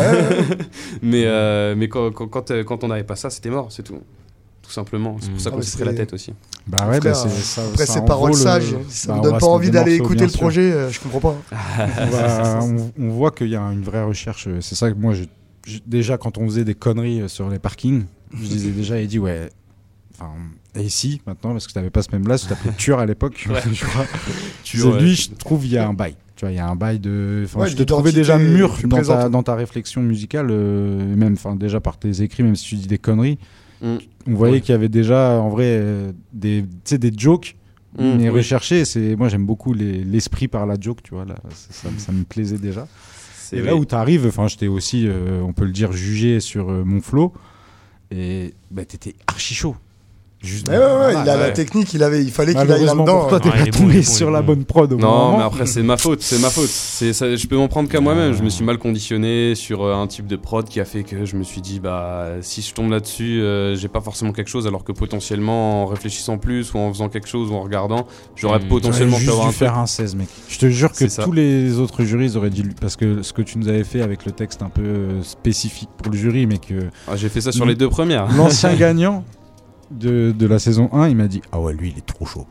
F: mais euh, mais quand, quand, quand, euh, quand on n'avait pas ça, c'était mort, c'est tout. Tout simplement. C'est pour ça
G: Mm.
F: qu'on
D: Ah,
F: s'est
D: mais
F: pris la
D: c'est-
F: tête aussi.
C: Bah ouais,
D: Frère,
C: bah c'est ça.
D: Après,
C: ça
D: ces
C: en
D: paroles
C: vaut le-
D: sages, ça
C: bah,
D: me
C: on
D: donne
C: va
D: pas
C: se
D: envie
C: mettre des
D: d'aller
C: morceaux,
D: écouter
C: bien
D: le
C: sûr.
D: projet, euh, je comprends pas.
C: on, va- on- on voit qu'il y a une vraie recherche. euh, C'est ça que moi, je- je- déjà, quand on faisait des conneries euh, sur les parkings, je disais déjà, Eddie, ouais. Enfin, et ici, maintenant, parce que tu n'avais pas ce même là, tu t'appelais Tueur à l'époque, je crois.
F: Tueur,
C: C'est
F: ouais.
C: lui, je trouve, il y a un bail. Tu vois, il y a un bail de. Enfin,
D: Ouais,
C: je te trouvais déjà
D: l'identité
C: mûr
D: plus
C: dans ta,
D: présente.
C: dans ta réflexion musicale, euh, et même, enfin, déjà par tes écrits, même si tu dis des conneries.
F: Mm.
C: On voyait
F: Ouais.
C: qu'il y avait déjà, en vrai, euh, des, tu sais, des jokes,
F: Mm,
C: mais
F: oui.
C: recherchés. C'est, moi, j'aime beaucoup les- l'esprit par la joke, tu vois. Là, ça, ça, ça me plaisait déjà.
F: C'est
C: Et là où tu arrives, enfin, j'étais aussi, euh, on peut le dire, jugé sur euh, mon flow. Et bah, t'étais archi chaud. Juste,
D: Mais ouais, ouais,
C: voilà,
D: il a la
F: ouais.
D: technique, il, avait, il fallait qu'il aille
C: Malheureusement
D: là-dedans.
C: pour toi, t'es
G: Ouais,
C: pas
G: il est bon,
C: tombé
G: il est bon,
C: sur
G: il est
C: la
G: bon.
C: bonne prod au bon
F: Non,
C: moment.
F: mais après c'est ma faute, c'est ma faute. C'est ça, je peux m'en prendre qu'à moi-même. Je me suis mal conditionné sur euh, un type de prod qui a fait que je me suis dit bah si je tombe là-dessus, euh, j'ai pas forcément quelque chose, alors que potentiellement en réfléchissant plus ou en faisant quelque chose ou en regardant, j'aurais
G: Mmh.
F: potentiellement
C: J'aurais
F: pu
C: juste
F: avoir
C: dû
F: un truc.
C: faire un seize, mec. Je te jure que
F: C'est ça.
C: tous les autres jurys ils auraient dit parce que ce que tu nous avais fait avec le texte un peu euh, spécifique pour le jury, mais que
F: Ah, j'ai fait ça sur
C: Mmh.
F: les deux premières.
C: l'ancien gagnant de, de la saison un, il m'a dit ah ouais, lui il est trop chaud.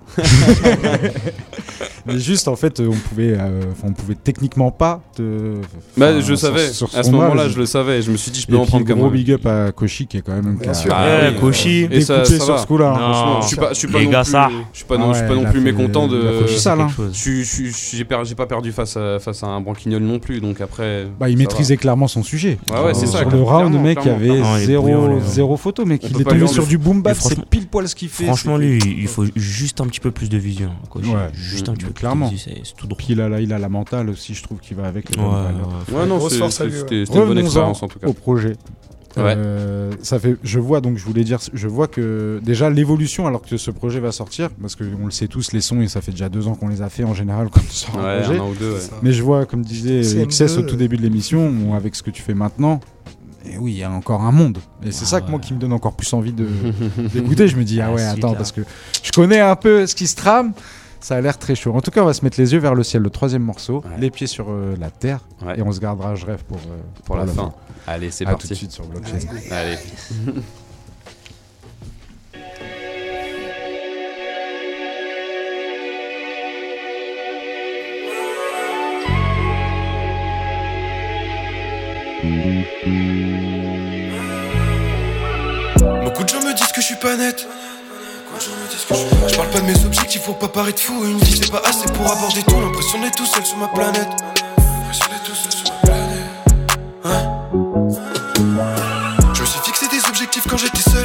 C: Mais juste en fait, on pouvait, euh, enfin, on pouvait techniquement pas te.
F: Bah,
C: enfin,
F: je
C: sur-
F: savais.
C: sur
F: À ce
C: son
F: moment-là,
C: âge.
F: je le savais. Je me suis dit, je
C: Et
F: peux en
C: puis
F: prendre qu'à
C: gros
F: moi.
C: big up à Koshi qui est quand même
D: Bien
C: qui a-
D: sûr.
F: Ah,
G: Ouais,
F: oui,
G: Koshi.
F: Et ça,
C: découpé
F: ça
C: sur
F: va.
C: ce coup-là. hein,
G: Non.
C: franchement.
F: Je suis pas, je suis pas
G: Les
F: non
G: gars,
F: plus.
G: ça.
F: Je suis pas,
C: Ah
F: non, je suis
C: ouais,
F: pas
C: il
F: non
C: a
F: plus
C: fait-
F: mécontent
C: il a
F: de.
C: fait du sale, hein.
F: Je suis, je suis, j'ai per- j'ai pas perdu face à, face à un branquignol non plus, donc après.
C: Bah, il
F: ça
C: maisait clairement son sujet.
F: Ouais, ouais, c'est
C: Sur
F: ça,
C: le
F: clairement,
C: round, mec, il y
F: clairement,
C: avait
G: clairement. Non, il est
C: zéro,
G: bouillant, lui.
C: zéro photo, mec.
F: On
C: Il
F: peut
C: est
F: pas
C: tombé
F: lui
C: sur
F: enlever.
C: du boom bap,
G: Mais franchement-
C: c'est pile poil ce qu'il fait.
G: Franchement,
C: c'est-
G: lui, il faut juste un petit peu plus de vision. Quoi.
C: Ouais.
G: Juste un petit peu plus
C: Clairement.
G: de vision, c'est c'est tout droit.
C: Puis il a, la- il a la mentale aussi, je trouve, qui va avec les
G: Ouais,
C: bonnes valeurs.
G: ouais.
F: Ouais, non,
D: Grosse
F: c'est-
D: force à
F: c'est-
D: lui, ouais.
F: c'était c'était une bonne
C: Revenons-en
F: expérience en tout cas.
C: au projet.
F: Ouais.
C: Euh, ça fait, je vois donc, je voulais dire, je vois que déjà l'évolution, alors que ce projet va sortir, parce qu'on le sait tous, les sons, et ça fait déjà deux ans qu'on les a fait en général quand on sort un
F: Ouais,
C: projet.
F: un an ou deux, ouais.
C: Mais je vois, comme disait
D: C M deux,
C: X S au tout début de l'émission, ou avec ce que tu fais maintenant, et oui, il y a encore un monde. Et c'est
G: Ah
C: ça que moi
G: ouais.
C: qui me donne encore plus envie de d'écouter. Je me dis, ah
G: Ah,
C: ouais,
G: si,
C: attends,
G: là.
C: parce que je connais un peu ce qui se trame. Ça a l'air très chaud. En tout cas, on va se mettre les yeux vers le ciel, le troisième morceau,
F: Ouais.
C: les pieds sur euh, la terre,
F: Ouais.
C: et on se gardera Je rêve pour, euh,
F: Pour la fin. Allez, c'est
C: À tout de
F: parti.
C: suite sur Blockchain.
F: Allez.
I: Beaucoup de gens me disent que je suis pas net. Je parle pas de mes objectifs, faut pas paraître fou. Une vie c'est pas assez pour aborder tout. L'impression d'être tout seul sur ma planète. L'impression d'être tout seul sur ma planète. Hein? Je me suis fixé des objectifs quand j'étais seul.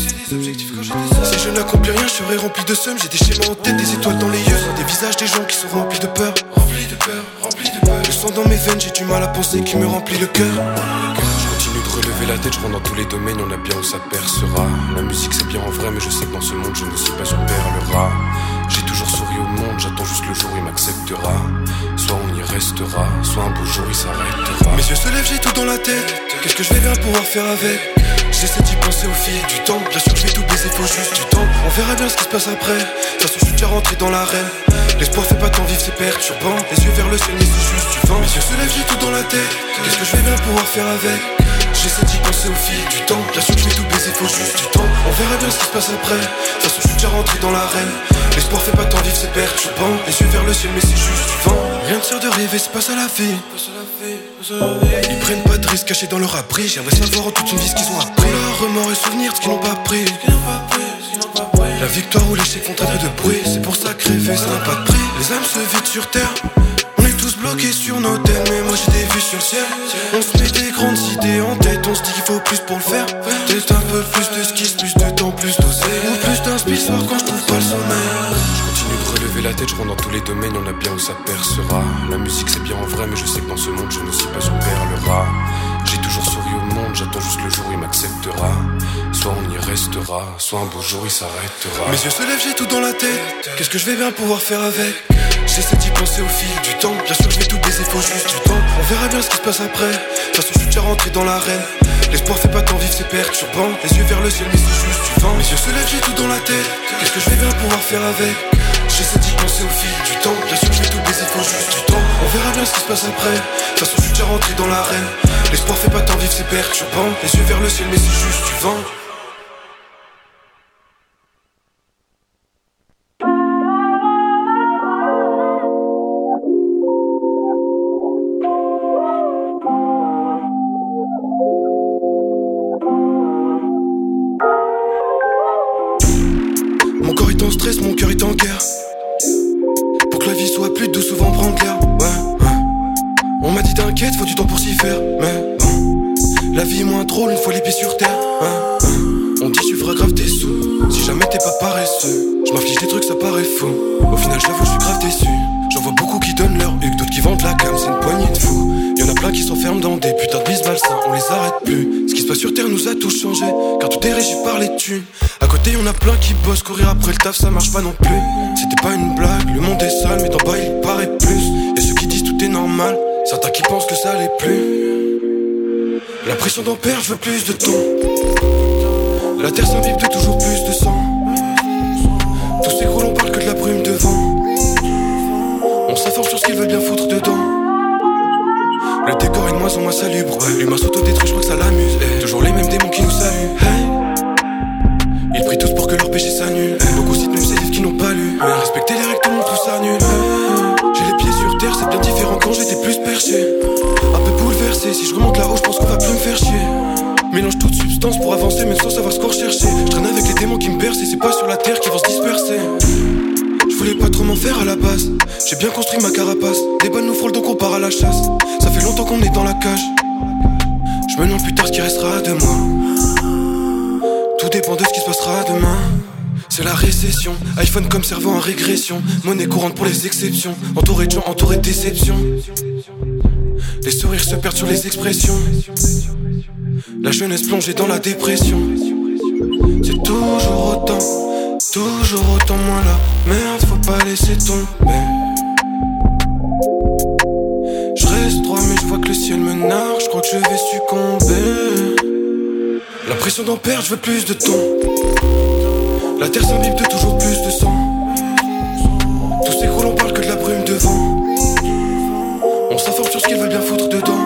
I: Si je n'accomplis rien, je serai rempli de seum. J'ai des schémas en tête, des étoiles dans les yeux. Des visages des gens qui sont remplis de peur. Remplis de peur, remplis de peur. Le sang dans mes veines, j'ai du mal à penser qui me remplit le cœur. De relever la tête, je rentre dans tous les domaines, on a bien où ça percera. La musique c'est bien en vrai, mais je sais que dans ce monde je ne suis pas une perlera. J'ai toujours souri au monde, j'attends juste le jour où il m'acceptera. Soit on y restera, soit un beau jour il s'arrêtera. Mes yeux se lèvent, j'ai tout dans la tête. Qu'est-ce que je vais bien pouvoir faire avec? J'essaie d'y penser au fil du temps. Bien sûr que je vais tout baiser, faut juste du temps. On verra bien ce qui se passe après. De toute façon je suis déjà rentré dans l'arène. L'espoir fait pas tant vivre, c'est perturbant. Les yeux vers le ciel, mais c'est juste du vent. Mes yeux se lèvent, j'ai tout dans la tête. Qu'est-ce que je vais bien pouvoir faire avec? J'essaie d'y penser au fil du temps. Bien sûr que je vais tout baiser, faut juste du temps. On verra bien ce qui se passe après. De toute façon je suis déjà rentré dans l'arène. L'espoir fait pas tant vivre, c'est perturbant. Les yeux vers le ciel, mais c'est juste du vent. Rien ne sert de rêver, c'est pas ça la vie. Ils prennent pas de risques cachés dans leur abri. J'aimerais savoir en toute une vie ce qu'ils ont appris. Leurs remords et souvenirs de ce qu'ils n'ont pas pris. La victoire ou l'échec font un peu de bruit. C'est pour ça que rêver ça n'a pas de prix. Les âmes se vident sur terre. On est tous bloqués sur nos thèmes. Mais moi j'ai des vues sur le ciel. On se met des grandes idées en tête. On se dit qu'il faut plus pour le faire. Peut-être un peu plus de skis, plus de temps, plus d'oser. Ou plus d'un spiel soir quand je trouve pas le sommeil. Je continue de relever la tête, je rentre dans tous les domaines. On a bien où ça percera. La musique c'est bien en vrai, mais je sais que dans ce monde je ne suis pas une perlera. J'ai toujours souri au monde, j'attends juste le jour où il m'acceptera. Soit on y restera, soit un beau jour il s'arrêtera. Mes yeux se lèvent, j'ai tout dans la tête. Qu'est-ce que je vais bien pouvoir faire avec? J'essaie d'y penser au fil du temps. Bien sûr que je vais tout baiser, faut juste du temps. On verra bien ce qui se passe après. De toute façon je suis déjà rentré dans l'arène. L'espoir fait pas tant vivre, c'est perturbant. Les yeux vers le ciel, mais c'est juste du vent. Mes yeux se lèvent, j'ai tout dans la tête. Qu'est-ce que je vais bien pouvoir faire avec? J'essaie d'y penser au fil du temps. Bien sûr que je vais tout baiser, faut juste du temps. On verra bien ce qui se passe après. De toute façon je suis déjà rentré dans l'arène. L'espoir fait pas tant vivre, c'est perturbant. Les yeux vers le ciel, mais c'est juste du vent. Mon corps est en stress, mon cœur est en guerre. Pour que la vie soit plus douce, souvent prendre l'air. Ouais, ouais. On m'a dit t'inquiète, faut du temps pour s'y faire. Mais bon, la vie est moins drôle une fois les pieds sur terre. Ouais, ouais. On dit tu feras grave tes sous. Si jamais t'es pas paresseux, je m'inflige des trucs, ça paraît faux. Au final, j'avoue, je suis grave déçu. J'en vois beaucoup qui donnent leur huc, d'autres qui vendent la cam, c'est une poignée de fous. Y'en a plein qui s'enferment dans des putains de bis malsains, on les arrête plus. Ce qui se passe sur terre nous a tous changé, car tout est régi par les thunes. À côté y'en a plein qui bossent, courir après le taf ça marche pas non plus. C'était pas une blague, le monde est sale, mais d'en bas il paraît plus. Y'a ceux qui disent tout est normal, certains qui pensent que ça l'est plus. La pression d'en perdre, je veux plus de temps. La terre s'imbibe de toujours plus de sang. Tous ces gros on parle que de la brume devant. On s'informe sur ce qu'ils veulent bien foutre dedans. Le décor est de moins en moins salubre, ouais. L'humain s'auto-détruit, je crois que ça l'amuse, eh. Toujours les mêmes démons qui nous saluent, hey. Ils prient tous pour que leur péché s'annule, eh. Beaucoup citent même ces livres qui n'ont pas lu, mais respecter les règles, tout le monde tout s'annule, hey. J'ai les pieds sur terre, c'est bien différent quand j'étais plus perché. Un peu bouleversé, si je remonte là-haut, je pense qu'on va plus me faire chier. Mélange toute substance pour avancer, même sans savoir ce qu'on recherchait. Je traîne avec les démons qui me bercent, et c'est pas sur la terre qu'ils vont se disperser. Je voulais pas trop m'en faire à la base. J'ai bien construit ma carapace. Des bonnes nous frôlent donc on part à la chasse. Ça fait longtemps qu'on est dans la cage. Je me demande plus tard ce qui restera de moi. Tout dépend de ce qui se passera demain. C'est la récession, iPhone comme cerveau en régression. Monnaie courante pour les exceptions. Entouré de gens, entouré de déceptions. Les sourires se perdent sur les expressions. La jeunesse plongée dans la dépression. C'est toujours autant. Toujours autant moins la merde, faut pas laisser tomber. Je reste droit mais je vois que le ciel me nargue, je crois que je vais succomber. L'impression d'en perdre, je veux plus de temps. La terre s'imbibe de toujours plus de sang. Tous ces gros on parle que de la brume devant. On s'informe sur ce qu'ils veulent bien foutre dedans.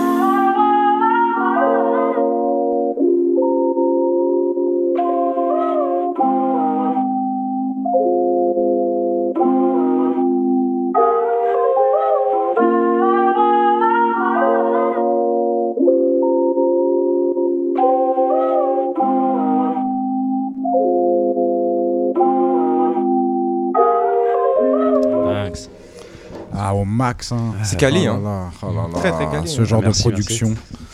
C: max. Hein.
B: C'est quali,
C: Oh
B: hein.
C: là là, oh là là,
B: Très, très quali.
C: Ce genre
B: Ah, merci,
C: de production.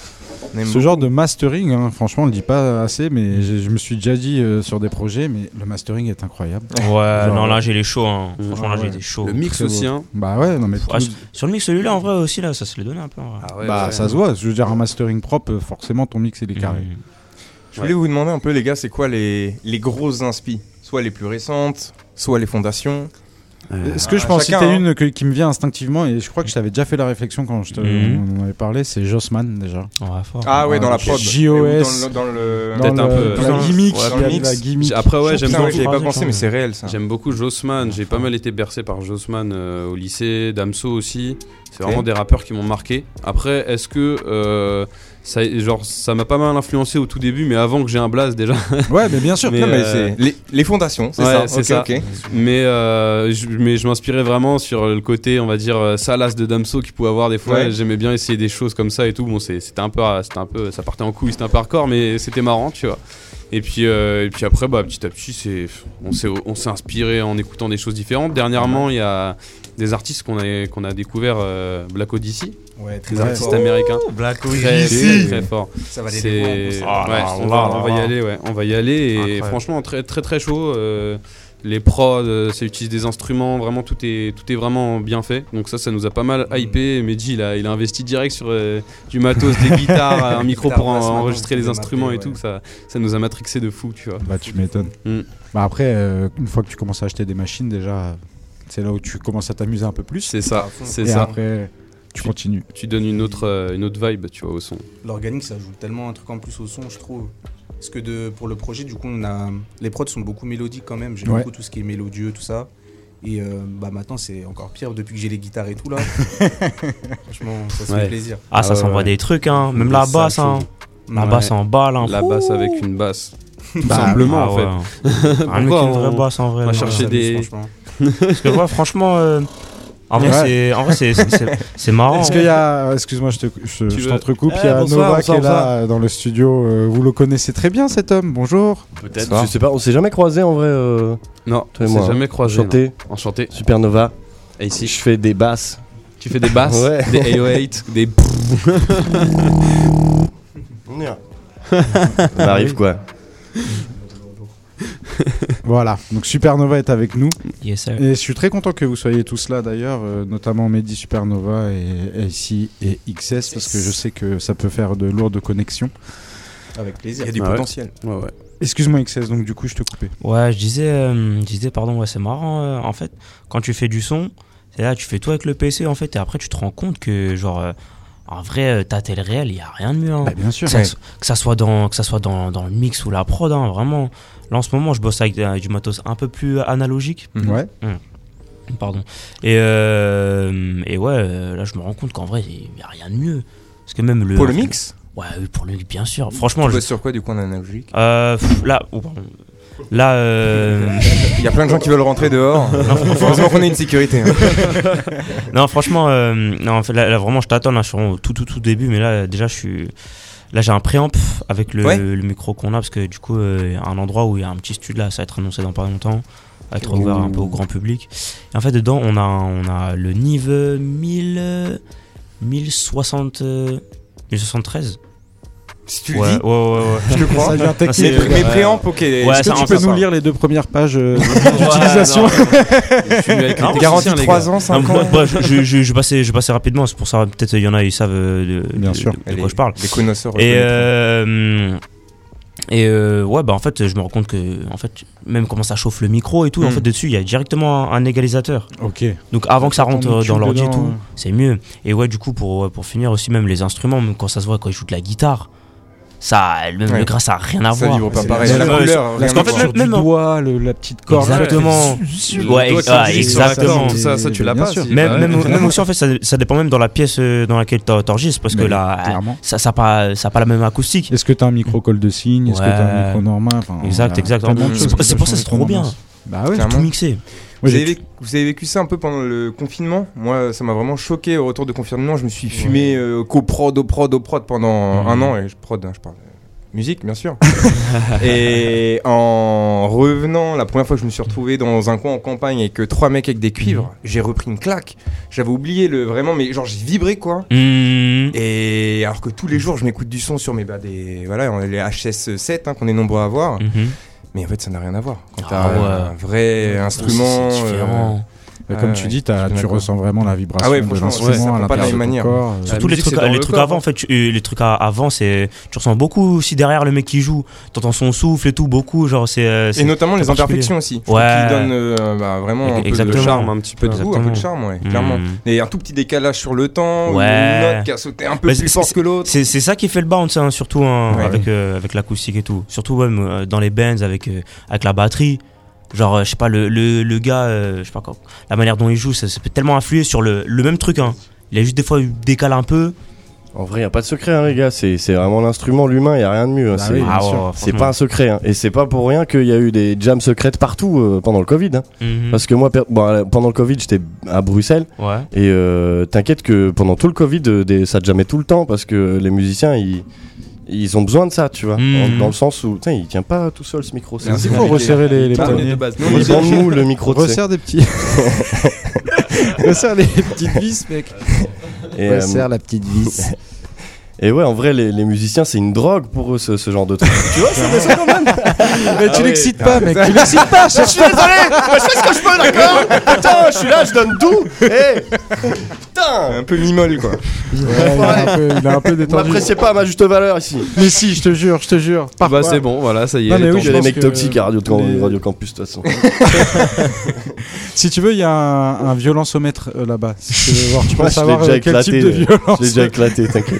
B: On aime
C: Ce
B: beaucoup.
C: genre de mastering, hein, franchement, on le dit pas assez, mais je, je me suis déjà dit euh, sur des projets, mais le mastering est incroyable.
G: Ouais,
C: Genre,
G: non, là j'ai les chauds. Hein. Franchement, là
C: ouais.
G: j'ai été chaud.
F: Le mix
C: Très
F: aussi,
C: beau.
F: hein.
C: Bah ouais, non mais
G: Ah,
C: tout-
G: sur le mix, celui-là en vrai aussi, là, ça se l'est donné un peu. En vrai.
F: Ah ouais,
C: bah
F: ouais.
C: ça se voit. Je veux dire, un mastering propre, forcément, ton mix il est carré.
G: Mmh.
B: Je voulais vous demander un peu, les gars, c'est quoi les, les grosses inspi? Soit les plus récentes, soit les fondations.
C: Est-ce que je
B: Ah,
C: peux en
B: chacun,
C: citer
B: hein.
C: une que- qui me vient instinctivement, et je crois que je t'avais déjà fait la réflexion quand je te,
G: Mhm.
C: on en avait parlé, c'est Jossman déjà.
G: Ouais, fort.
B: Ah ouais, dans la prod.
C: J O S.
B: Ou Dans le... Dans le...
C: Dans
F: Peut-être
C: le-
F: un peu-
C: dans
F: dans
C: la
F: le-
C: gimmick,
F: ouais,
C: il y
B: dans
C: a
B: le
C: de
B: mix.
C: la gimmick.
F: Après, ouais, j'aime
B: Putain, ouais,
F: beaucoup.
B: j'y avais pas
G: Phrase,
B: pensé,
G: quand
B: mais
G: même.
B: c'est réel ça.
F: J'aime beaucoup Jossman, j'ai pas mal été bercé par Jossman euh, au lycée, Damso aussi. C'est vraiment
B: Ok.
F: des rappeurs qui m'ont marqué. Après, est-ce que euh, ça, genre, ça m'a pas mal influencé au tout début, mais avant que j'ai un blaze déjà.
C: Ouais, mais bien sûr.
F: Mais,
B: Non, mais
F: euh,
B: c'est les, les fondations, c'est
F: ouais,
B: ça.
F: c'est
B: Ok,
F: ça.
B: ok.
F: Mais, euh, je, mais je m'inspirais vraiment sur le côté, on va dire, euh, salace de Damso qu'il pouvait avoir des fois.
B: Ouais.
F: Et j'aimais bien essayer des choses comme ça et tout. Bon, c'est- c'était un peu, c'était un peu, ça partait en couille, c'était un peu hardcore, mais c'était marrant, tu vois. Et puis, euh, et puis après, bah, petit à petit, c'est, on s'est, on s'est inspiré en écoutant des choses différentes. Dernièrement, il y a des artistes qu'on a, qu'on a découvert, euh, Black Odyssey,
E: Ouais, très
F: des
C: Ouais.
F: artistes
E: fort.
F: américains.
G: Black
F: Très, très, très fort.
E: Ça va les
F: C'est,
E: dévoiler.
G: Ah,
F: ouais,
G: là,
F: on,
G: là,
F: va,
G: là,
F: on va y
G: là.
F: aller, ouais, on va y aller. Et
G: Incroyable.
F: franchement, très, très, très chaud. euh, les prods, euh, ça utilise des instruments, vraiment tout est, tout est vraiment bien fait. Donc ça, ça nous a pas mal hypé. Mehdi, il a, il a investi direct sur euh, du matos, des guitares, un micro
E: Guitare
F: pour en-
E: basse, maintenant,
F: enregistrer
E: vous
F: les
E: pouvez
F: instruments et
E: m'appeler,
F: tout. Ça, ça nous a matrixé de fou, tu vois.
C: Bah tu m'étonnes.
F: Mm.
C: Bah après, euh, une fois que tu commences à acheter des machines, déjà, c'est là où tu commences à t'amuser un peu plus.
F: C'est ça,
E: à fond.
F: c'est
C: Et
F: ça.
C: après, tu continues.
F: Tu donnes une autre, euh, une autre vibe, tu vois, au son.
E: L'organique, ça joue tellement un truc en plus au son, je trouve. Parce que de, pour le projet, du coup, on a les prods sont beaucoup mélodiques quand même. J'aime
C: Ouais.
E: beaucoup tout ce qui est mélodieux, tout ça. Et euh, bah maintenant, c'est encore pire depuis que j'ai les guitares et tout là. Franchement, ça se
F: Ouais.
E: fait plaisir.
G: Ah, ça
F: Ah,
G: s'envoie
F: ouais.
G: des trucs, hein. Même
F: Des
G: la
F: sales
G: basse, hein.
F: choses.
G: La
F: Ouais.
G: basse en balle, hein.
F: La
G: Ouh.
F: basse avec une basse. Tout
C: Bah,
F: simplement,
G: Ah
F: en
G: ouais.
F: fait.
G: Rien mieux
F: Pourquoi
G: qu'une vraie
F: on-
G: basse en vrai.
F: on va
G: non.
F: chercher
E: Ça
F: des-
E: amuse, franchement.
G: Parce que ouais, franchement, euh, en vrai,
C: Ouais.
G: c'est, en vrai, c'est, c'est, c'est- c'est marrant.
C: Est-ce qu'il y a, excuse-moi, je, te, je,
F: Tu
C: je
F: veux-
C: t'entrecoupe,
J: Eh,
C: il y a
J: bonsoir,
C: Nova
J: bonsoir,
C: qui est là euh, dans le studio. Euh, vous le connaissez très bien cet homme, bonjour.
J: Peut-être,
B: Ça va.
J: je sais pas, on s'est jamais croisé en vrai. Euh,
F: Non,
J: Toi et
F: on
J: moi,
F: s'est
J: hein.
F: jamais croisé.
J: Enchanté,
F: non. Enchanté.
J: Supernova.
F: Et ici,
J: Je fais des basses.
F: tu fais des basses,
J: Ouais.
F: des A O huit, des.
J: Ça arrive quoi.
C: Voilà, donc Supernova est avec nous.
G: Yes, sir.
C: Et je suis très content que vous soyez tous là d'ailleurs, euh, notamment Mehdi, Supernova et A C et X S, parce que je sais que ça peut faire de lourdes connexions.
E: Avec
B: Il
E: plaisir.
B: y a du
F: Ah ouais.
B: potentiel.
F: Ouais, ouais.
C: Excuse-moi X S, donc du coup je te coupais.
G: Ouais, je disais, euh, je disais, pardon, ouais, c'est marrant. euh, en fait, quand tu fais du son, c'est là, tu fais tout avec le P C, en fait, et après, tu te rends compte que, genre, euh, en vrai, euh, tâter le réel, il y a rien de mieux. Hein.
C: Bah, bien sûr.
G: Que ça, so- que ça soit dans, que ça soit dans, dans le mix ou la prod, hein, vraiment. Là, en ce moment, je bosse avec euh, du matos un peu plus analogique.
C: Ouais.
G: Pardon. Et, euh, et ouais, euh, là, je me rends compte qu'en vrai, il n'y a rien de mieux. Parce que même le.
B: Pour le mix,
G: Ouais, oui, pour le mix, bien sûr. Franchement,
B: tu
G: je.
B: bosses sur quoi du coup en analogique?
G: Euh, pff, là, oh, pardon. Là, euh,
B: Il y a plein de gens qui veulent rentrer dehors. Heureusement qu'on ait une sécurité. hein.
G: non, franchement, euh, non, en fait, là, là, vraiment, je t'attends, là, je suis au tout, tout, tout début, mais là, déjà, je suis. Là, j'ai un préamp avec le,
B: Ouais.
G: le micro qu'on a, parce que du coup, euh, il y a un endroit où il y a un petit studio là, ça va être annoncé dans pas longtemps, va être ouvert un peu au grand public. Et en fait, dedans, on a, on a le Nive mille, euh, mille soixante, euh, mille soixante-treize.
B: Si tu le
G: Ouais,
B: dis,
G: ouais, ouais, ouais.
B: je te crois.
C: Ça devient technique.
G: c'est-
B: Mais, mais
G: ouais.
B: préamp, ok.
G: Ouais,
C: Est-ce
G: ça,
C: que tu
G: on
C: peux
G: fait
C: nous
G: ça.
C: lire les deux premières pages euh,
G: Ouais,
C: d'utilisation
G: non, je suis avec les
B: Garantie
G: techniciens, les
B: trois
G: gars.
B: ans,
G: Non,
B: cinq
G: moi,
B: ans.
G: moi, je, je, je, je, vais passer, je vais passer rapidement, c'est pour ça, peut-être il y en a, ils savent euh, de,
C: Bien
G: de-
C: sûr.
G: de, de quoi je parle.
B: Les connoisseurs.
G: Et,
B: reconnaîtront.
G: euh, et euh, ouais, bah en fait, je me rends compte que, en fait, même comment ça chauffe le micro et tout, en
B: Mm.
G: fait, dessus, il y a directement un, un égalisateur.
C: Ok.
G: Donc avant que ça rentre
C: Ton
G: euh, dans
C: tube
G: l'ordi et
C: dedans,
G: tout,
C: ouais.
G: c'est mieux. Et ouais, du coup, pour, pour finir aussi, même les instruments, même quand ça se voit, quand ils jouent de la guitare, ça, même
B: Ouais.
G: le gras, ça a rien à
B: Ça
G: voir.
B: vibre pas
G: C'est-
B: pareil.
G: c'est-
B: La
G: ouais,
B: couleur,
G: parce
B: rien
G: qu'en
B: à
G: fait,
B: voir.
G: même,
C: Du
G: même en-
C: doigt, le- la petite corde.
G: Exactement.
F: Le
G: Ouais,
F: doigt
G: ex-
F: qui
G: ah,
F: glisse sur
G: exactement.
F: l'accord, tout ça, ça tu l'as
C: Bien
F: pas.
C: sûr.
F: si-
G: Même,
F: bah
G: même,
F: ouais.
G: même aussi, en fait, ça, ça dépend même dans la pièce euh, dans laquelle t'en- t'enregistres, parce que
C: Mais
G: là,
C: clairement.
G: ça n'a ça pas, ça a pas la même acoustique.
C: Est-ce que t'as un micro col de cygne? Est-ce que t'as un
G: Ouais.
C: micro normal? Enfin,
G: Exact,
C: voilà,
G: exact.
C: tellement de
G: C'est
C: choses
G: pour-
C: qui
G: c'est
C: peuvent
G: pour ça que
C: changer
G: c'est trop
C: ton
G: bien.
C: ambiance. Bah ouais.
B: Clairement.
G: Tout mixé.
C: Moi,
B: Vous
C: j'ai-
B: avez, vécu, vous avez vécu ça un peu pendant le confinement. Moi, ça m'a vraiment choqué au retour de confinement. Je me suis fumé euh, qu'au prod, au prod, au prod pendant
G: Mhm.
B: un an et je prod, hein, je parle. musique, bien sûr. Et en revenant, la première fois que je me suis retrouvé dans un coin en campagne avec euh, trois mecs avec des cuivres, mmh. j'ai repris une claque. J'avais oublié le vraiment, mais genre j'ai vibré quoi.
G: Mmh.
B: Et alors que tous les jours je m'écoute du son sur mes bah des voilà les H S sept hein, qu'on est nombreux à avoir. Mmh. Mais en fait ça n'a rien à voir. Quand t'as ah ouais. un vrai instrument.
G: C'est différent.
B: Euh,
C: Mais comme ah, tu dis, tu ressens vraiment la vibration
B: ah ouais,
C: de l'instrument
B: ouais, à pas de la même manière.
C: Corps.
G: Surtout les trucs, les trucs avant, en fait, tu, les trucs avant, c'est, tu ressens beaucoup aussi derrière le mec qui joue. T'entends son souffle et tout, beaucoup, genre c'est.
B: c'est et notamment les imperfections aussi.
G: Ouais.
B: Qui donnent euh, bah, vraiment un
G: Exactement.
B: peu de charme, un petit peu de tout, un peu de charme, ouais, mmh. clairement. Et un tout petit décalage sur le temps,
G: ouais.
B: une note qui a sauté un peu bah, plus fort que l'autre.
G: C'est, c'est ça qui fait le bounce, hein, surtout hein, ouais, avec ouais. Euh, avec l'acoustique et tout. Surtout même euh, dans les bands avec euh, avec la batterie. Genre, je sais pas, le, le, le gars, euh, je sais pas quoi, la manière dont il joue, ça, ça peut tellement influer sur le, le même truc. Hein. Il a juste des fois décalé un peu.
J: En vrai, il n'y a pas de secret, hein, les gars. C'est, c'est vraiment l'instrument, l'humain, il n'y a rien de mieux. Hein.
C: Bah
J: c'est
C: oui,
J: ah
C: ouais,
J: c'est pas un secret. Hein. Et c'est pas pour rien qu'il y a eu des jams secrètes partout euh, pendant le Covid. Hein. Mm-hmm. Parce que moi, per- bon, pendant le Covid, j'étais à Bruxelles.
G: Ouais.
J: Et euh, t'inquiète que pendant tout le Covid, des, ça jammait tout le temps parce que les musiciens, ils. Ils ont besoin de ça, tu vois, mmh. dans le sens où, il tient pas tout seul ce micro. C'est
C: il faut resserrer les, les poignets.
J: Ils ont nous le micro.
C: Resserre des petits. Resserre les petites vis, mec. Et resserre euh, la petite vis.
J: Et ouais, en vrai, les, les musiciens, c'est une drogue pour eux, ce, ce genre de truc. Tu vois, c'est ça quand même.
C: Mais tu ah l'excites ouais. pas, mec. Tu l'excites pas.
J: Je suis désolé. Moi, je fais ce que je peux, d'accord. Putain, je suis là, je donne tout. Hey. Putain.
B: Un peu mimole, quoi.
C: Ouais, il, a un peu, il a un peu détendu.
J: Vous m'appréciez pas à ma juste valeur ici.
C: Mais si, je te jure, je te jure.
F: Bah, quoi. C'est bon, voilà, ça y est.
J: Non, mais oui, il y a des mecs toxiques à Radio, les... Radio Campus, de toute façon.
C: Si tu veux, il y a un, un violencomètre euh, là-bas. Si tu veux voir, tu peux ouais, savoir euh, quel
J: éclaté,
C: type de violence.
J: Je l'ai déjà éclaté, t'inquiète.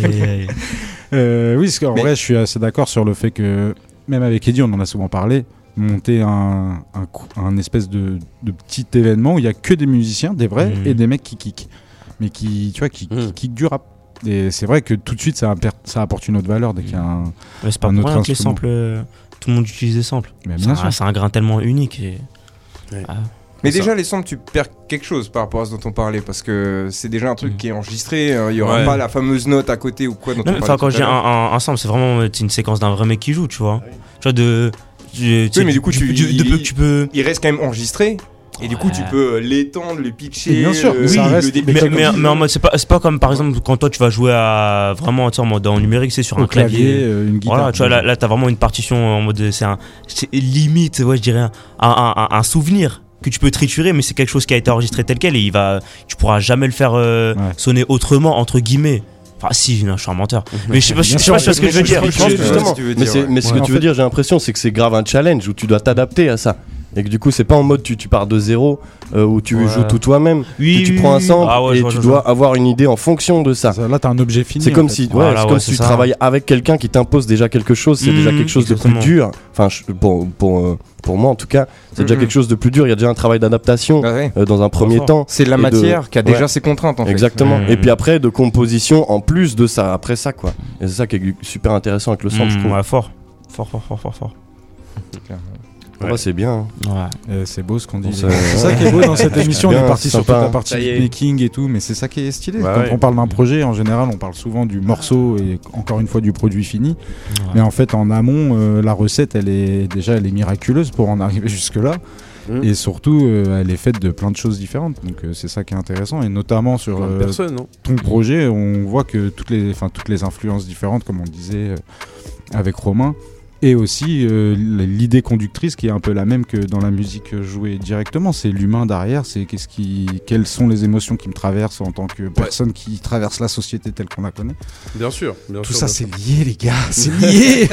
C: euh, oui, parce qu'en mais... vrai, je suis assez d'accord sur le fait que, même avec Eddie, on en a souvent parlé, monter un, un, un espèce de, de petit événement où il n'y a que des musiciens, des vrais, mmh. et des mecs qui kickent. Mais qui, tu vois, qui, mmh. qui kickent du rap. Et c'est vrai que tout de suite, ça, imper- ça apporte une autre valeur dès qu'il y a un,
G: ouais, c'est pas
C: un
G: pour
C: autre
G: rien que les
C: instrument.
G: samples, euh, tout le monde utilise des samples.
C: Mais
G: c'est,
C: bien
G: un,
C: sûr.
G: c'est un grain tellement unique. Et...
B: Ouais. Ah. Mais déjà, les samples, tu perds quelque chose par rapport à ce dont on parlait, parce que c'est déjà un truc mmh. qui est enregistré, il euh, n'y aura ouais. pas la fameuse note à côté ou quoi. Dont
G: non, on enfin, quand j'ai un, un, un sample, c'est vraiment une séquence d'un vrai mec qui joue, tu vois. Oui. Tu vois, de. Tu,
B: oui, mais du coup, tu,
G: tu,
B: il,
G: de peu que tu peux.
B: Il reste quand même enregistré. Et du coup, ouais. tu peux l'étendre, le pitcher.
C: Et bien sûr,
B: le,
C: oui, ça reste,
B: le
G: mais, mais, mais, mais en mode, c'est pas, c'est pas comme par exemple quand toi tu vas jouer à vraiment en mode en numérique, c'est sur
C: Au
G: un clavier,
C: clavier euh, une guitare.
G: Voilà, tu vois, là, là t'as vraiment une partition en mode, c'est un, c'est limite, ouais, je dirais un, un, un, un souvenir que tu peux triturer, mais c'est quelque chose qui a été enregistré tel quel et il va, tu pourras jamais le faire euh, ouais. sonner autrement entre guillemets. Enfin, si, non, je suis un menteur. Mais je sais pas, je sais pas ce que je veux dire.
J: Mais ce que tu veux dire, j'ai l'impression, c'est que c'est grave un challenge où tu dois t'adapter à ça. Et que du coup, c'est pas en mode tu, tu pars de zéro euh, où tu ouais. joues tout toi-même.
G: Oui,
J: que tu
G: oui,
J: prends un sample
G: ah ouais,
J: et
G: vois,
J: tu
G: je
J: dois
G: vois.
J: avoir une idée en fonction de ça.
C: ça là, t'as un objet fini.
J: C'est comme
C: fait.
J: si, ouais,
G: voilà,
J: c'est
G: ouais,
J: comme
G: c'est
J: si tu
G: ça.
J: travailles avec quelqu'un qui t'impose déjà quelque chose. C'est mmh, déjà quelque chose exactement. de plus dur. Enfin, je, pour, pour, euh, pour moi en tout cas, c'est mmh. déjà quelque chose de plus dur. Il y a déjà un travail d'adaptation ah ouais. euh, dans un premier
B: fort.
J: temps.
B: C'est de la matière
J: de...
B: qui a déjà
J: ouais.
B: ses contraintes en fait.
J: Exactement.
G: Mmh.
J: Et puis après, de composition en plus de ça, après ça quoi. Et c'est ça qui est super intéressant avec le sample,
G: mmh,
J: je trouve.
G: Ouais, fort. Fort, fort, fort, fort, fort.
J: Ouais. Ouais, c'est bien. Hein.
G: Ouais.
C: Euh, c'est beau ce qu'on dit.
J: Bon,
C: c'est, c'est ça qui est beau dans cette émission.
J: bien,
C: on est parti sur toute la partie
B: beatmaking
C: making et tout, mais c'est ça qui est stylé.
J: Bah
C: Quand
J: ouais.
C: on parle d'un projet, en général, on parle souvent du morceau et encore une fois du produit fini. Ouais. Mais en fait, en amont, euh, la recette, elle est déjà, elle est miraculeuse pour en arriver jusque là. Mmh. Et surtout, euh, elle est faite de plein de choses différentes. Donc euh, c'est ça qui est intéressant. Et notamment sur euh,
F: personne, non
C: ton projet, on voit que toutes les, enfin toutes les influences différentes, comme on le disait euh, avec Romain. Et aussi euh, l'idée conductrice qui est un peu la même que dans la musique jouée directement, c'est l'humain derrière, c'est qu'est-ce qui, quelles sont les émotions qui me traversent en tant que personne ouais. qui traverse la société telle qu'on la connaît.
F: Bien sûr, bien
C: Tout
F: sûr.
C: ça
F: bien
C: c'est
F: sûr.
C: lié les gars, c'est lié.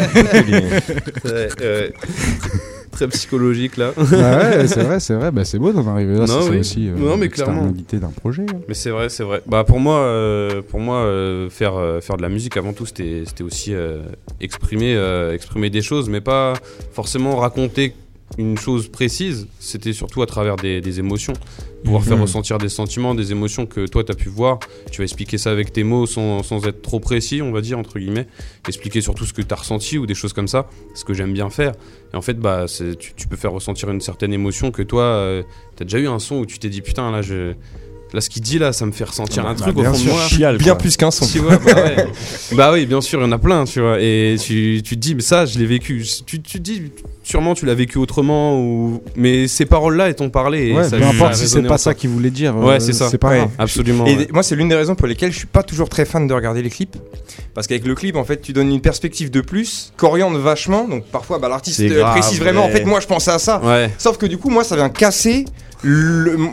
F: ouais, ouais. Très psychologique là.
C: Ah ouais, c'est vrai, c'est vrai. Bah, c'est beau d'en arriver là.
F: Non,
C: c'est
F: oui.
C: aussi euh,
F: non, mais clairement.
C: l'externalité d'un projet. Hein.
F: Mais c'est vrai, c'est vrai. Bah pour moi, euh, pour moi, euh, faire euh, faire de la musique avant tout, c'était c'était aussi euh, exprimer euh, exprimer des choses, mais pas forcément raconter une chose précise. C'était surtout à travers des, des émotions, pouvoir mmh. faire ressentir des sentiments, des émotions que toi t'as pu voir. Tu vas expliquer ça avec tes mots sans sans être trop précis, on va dire entre guillemets. Expliquer surtout ce que t'as ressenti ou des choses comme ça. Ce que j'aime bien faire. Et en fait, bah, c'est, tu, tu peux faire ressentir une certaine émotion que toi, euh, t'as déjà eu un son où tu t'es dit putain là, je, Là, ce qu'il dit là, ça me fait ressentir
B: bah,
F: un truc
B: bah,
F: au fond
B: sûr,
F: de moi.
B: chial, bien plus qu'un son.
F: Tu vois, bah, ouais. Bah oui, bien sûr, il y en a plein, tu vois. Et tu, tu te dis, mais ça, je l'ai vécu. Tu, tu te dis, sûrement, tu l'as vécu autrement, ou... mais ces paroles-là, elles t'ont parlé. Et
C: ouais,
F: ça,
C: peu
F: ça
C: importe si c'est pas
F: en
C: ça qu'il voulait dire.
F: Ouais,
C: euh,
F: c'est ça.
C: C'est pas
B: Ouais.
C: grave.
F: Absolument.
B: Et
F: ouais.
B: moi, c'est l'une des raisons pour lesquelles je suis pas toujours très fan de regarder les clips. Parce qu'avec le clip, en fait, tu donnes une perspective de plus, qu'oriente vachement. Donc parfois, bah, l'artiste
J: C'est
B: euh,
J: grave,
B: précise vraiment,
J: ouais.
B: en fait, moi, je pensais à ça.
F: Ouais.
B: Sauf que du coup, moi, ça vient casser le, mon,